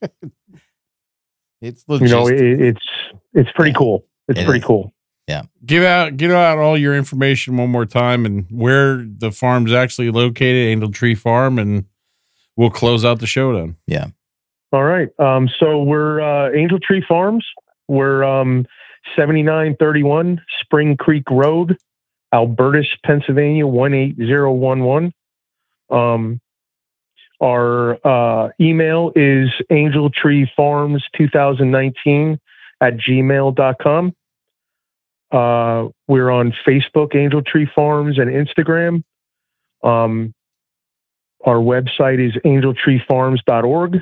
G: it's logistics.
H: It's pretty cool. It's pretty cool.
F: Yeah.
G: Give out all your information one more time and where the farm's actually located, Angel Tree Farm, and we'll close out the show then.
F: Yeah.
H: All right. So we're Angel Tree Farms. We're 7931 Spring Creek Road, Albertus, Pennsylvania 18011. Our email is angeltreefarms2019@gmail.com. We're on Facebook, Angel Tree Farms, and Instagram. Our website is angeltreefarms.org.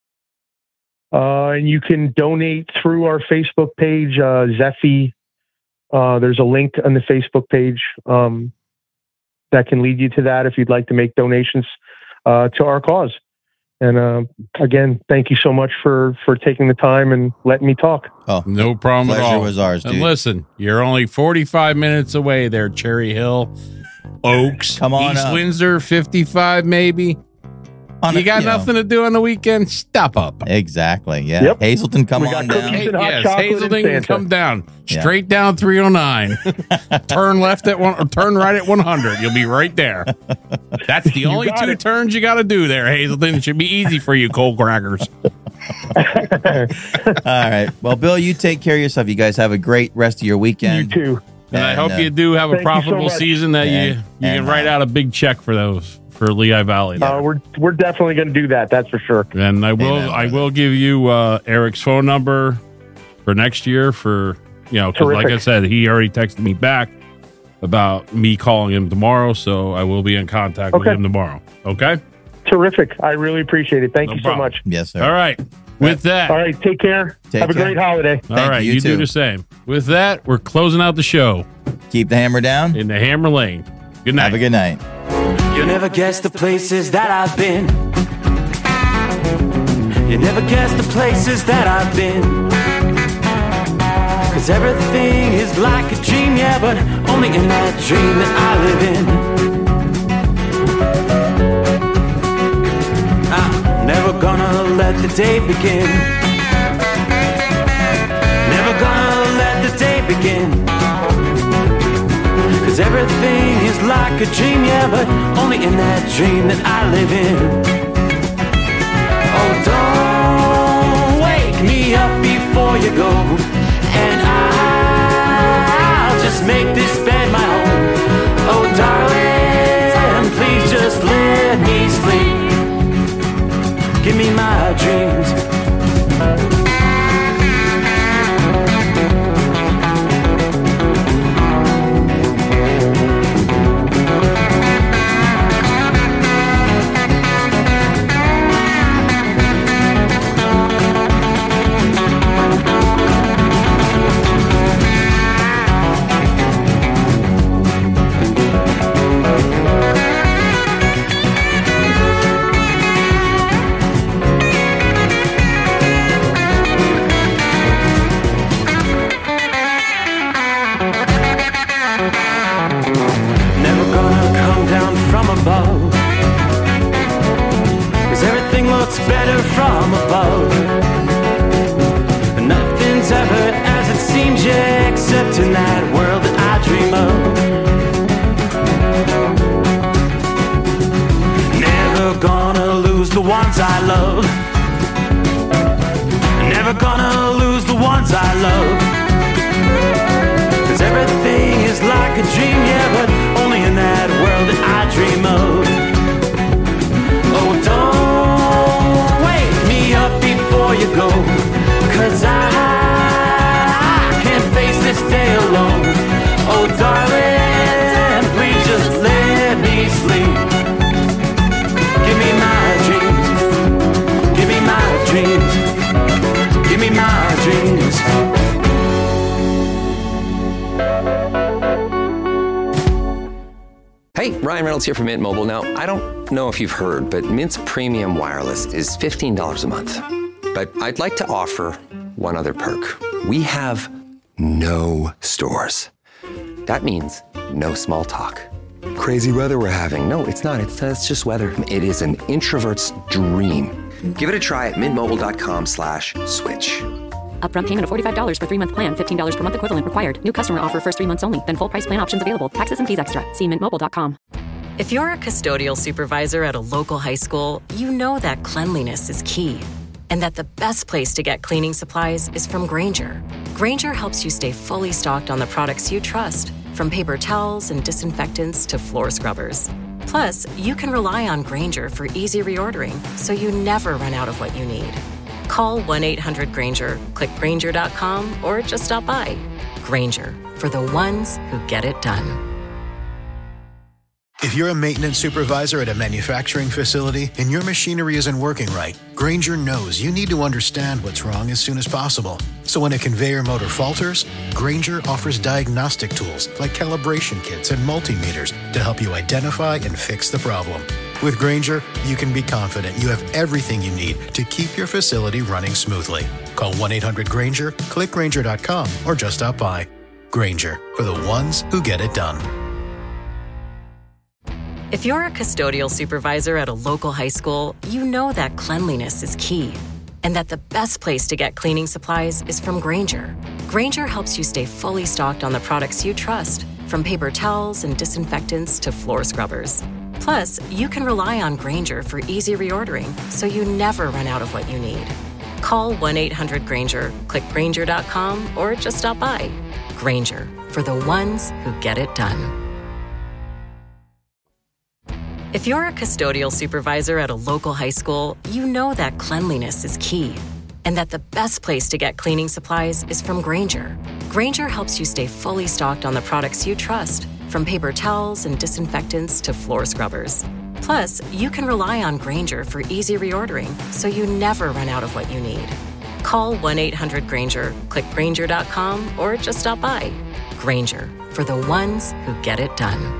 H: And you can donate through our Facebook page, Zephy. There's a link on the Facebook page that can lead you to that if you'd like to make donations to our cause. And again, thank you so much for taking the time and letting me talk.
F: Oh,
G: no problem at all.
F: Pleasure was ours, dude.
G: And listen, you're only 45 minutes away there, Cherry Hill, Oaks,
F: Come on
G: East
F: up.
G: Windsor, 55 maybe. You got nothing to do on the weekend? Stop up.
F: Exactly. Yeah.
H: Yep.
F: Hazelton, come on down.
G: Hazelton can come down.
F: Yeah.
G: Straight down 309. Turn left at one, or turn right at 100. You'll be right there. That's the only two turns you got to do there, Hazelton. It should be easy for you, cold crackers.
F: All right. Well, Bill, you take care of yourself. You guys have a great rest of your weekend.
H: You too.
G: And I hope you do have a profitable season that you can write out a big check for those. For Lehigh Valley.
H: We're definitely going to do that. That's for sure.
G: And I will give you Eric's phone number for next year for, because like I said, he already texted me back about me calling him tomorrow. So I will be in contact with him tomorrow. Okay.
H: Terrific. I really appreciate it. Thank you so much.
F: Yes, sir.
G: All right. With that.
H: All right. Take care. Have a great holiday.
G: All right. You do the same. With that, we're closing out the show.
F: Keep the hammer down.
G: In the hammer lane. Good night.
F: Have a good night.
I: You'll never guess the places that I've been. You never guess the places that I've been. 'Cause everything is like a dream, yeah, but only in that dream that I live in. I'm never gonna let the day begin. Never gonna let the day begin. 'Cause everything is like a dream, yeah, but only in that dream that I live in. Oh, don't wake me up before you go, and I'll just make this bed my home. Oh, darling, please just let me sleep. Give me my dreams. Better from above. Nothing's ever as it seems, yeah, except in that world that I dream of. Never gonna lose the ones I love. never gonna lose the ones I love. 'Cause everything is like a dream, yeah, but only in that world that I dream of. Oh, don't wake me up before you go, 'cause I can't face this day alone. Oh, darling, please just let me sleep. Give me my dreams. Give me my dreams. Give me my dreams.
J: Hey, Ryan Reynolds here from Mint Mobile. Now, I don't know if you've heard, but Mint's premium wireless is $15 a month. But I'd like to offer one other perk. We have no stores. That means no small talk. Crazy weather we're having. No, it's not. It's just weather. It is an introvert's dream. Give it a try at mintmobile.com/switch.
K: Upfront payment of $45 for 3-month plan. $15 per month equivalent required. New customer offer first 3 months only. Then full price plan options available. Taxes and fees extra. See mintmobile.com.
L: If you're a custodial supervisor at a local high school, you know that cleanliness is key. And that the best place to get cleaning supplies is from Grainger. Grainger helps you stay fully stocked on the products you trust, from paper towels and disinfectants to floor scrubbers. Plus, you can rely on Grainger for easy reordering, so you never run out of what you need. Call 1-800-GRAINGER, click Grainger.com, or just stop by. Grainger, for the ones who get it done.
M: If you're a maintenance supervisor at a manufacturing facility and your machinery isn't working right, Grainger knows you need to understand what's wrong as soon as possible. So when a conveyor motor falters, Grainger offers diagnostic tools like calibration kits and multimeters to help you identify and fix the problem. With Grainger, you can be confident you have everything you need to keep your facility running smoothly. Call 1-800-GRAINGER, click Grainger.com, or just stop by. Grainger, for the ones who get it done.
L: If you're a custodial supervisor at a local high school, you know that cleanliness is key. And that the best place to get cleaning supplies is from Grainger. Grainger helps you stay fully stocked on the products you trust, from paper towels and disinfectants to floor scrubbers. Plus, you can rely on Grainger for easy reordering, so you never run out of what you need. Call 1-800-GRAINGER, click Grainger.com, or just stop by. Grainger, for the ones who get it done. If you're a custodial supervisor at a local high school, you know that cleanliness is key. And that the best place to get cleaning supplies is from Grainger. Grainger helps you stay fully stocked on the products you trust, from paper towels and disinfectants to floor scrubbers. Plus, you can rely on Grainger for easy reordering, so you never run out of what you need. Call 1-800-GRAINGER, click Grainger.com, or just stop by. Grainger, for the ones who get it done.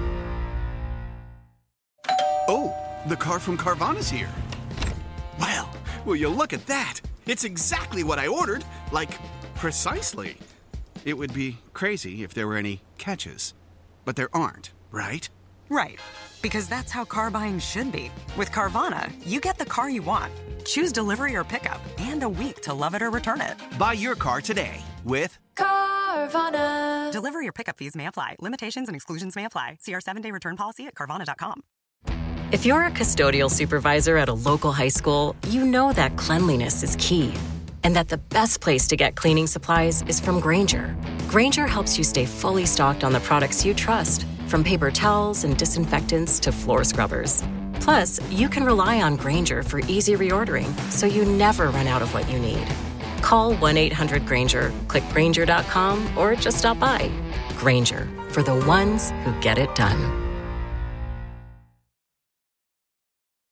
N: Oh, the car from Carvana's here. Well, will you look at that? It's exactly what I ordered, like, precisely. It would be crazy if there were any catches. But there aren't, right?
O: Right, because that's how car buying should be. With Carvana, you get the car you want. Choose delivery or pickup, and a week to love it or return it.
N: Buy your car today with
O: Carvana. Delivery or pickup fees may apply. Limitations and exclusions may apply. See our 7-day return policy at Carvana.com.
L: If you're a custodial supervisor at a local high school, you know that cleanliness is key. And that the best place to get cleaning supplies is from Grainger. Grainger helps you stay fully stocked on the products you trust, from paper towels and disinfectants to floor scrubbers. Plus, you can rely on Grainger for easy reordering, so you never run out of what you need. Call 1-800-GRAINGER, click Grainger.com, or just stop by. Grainger, for the ones who get it done.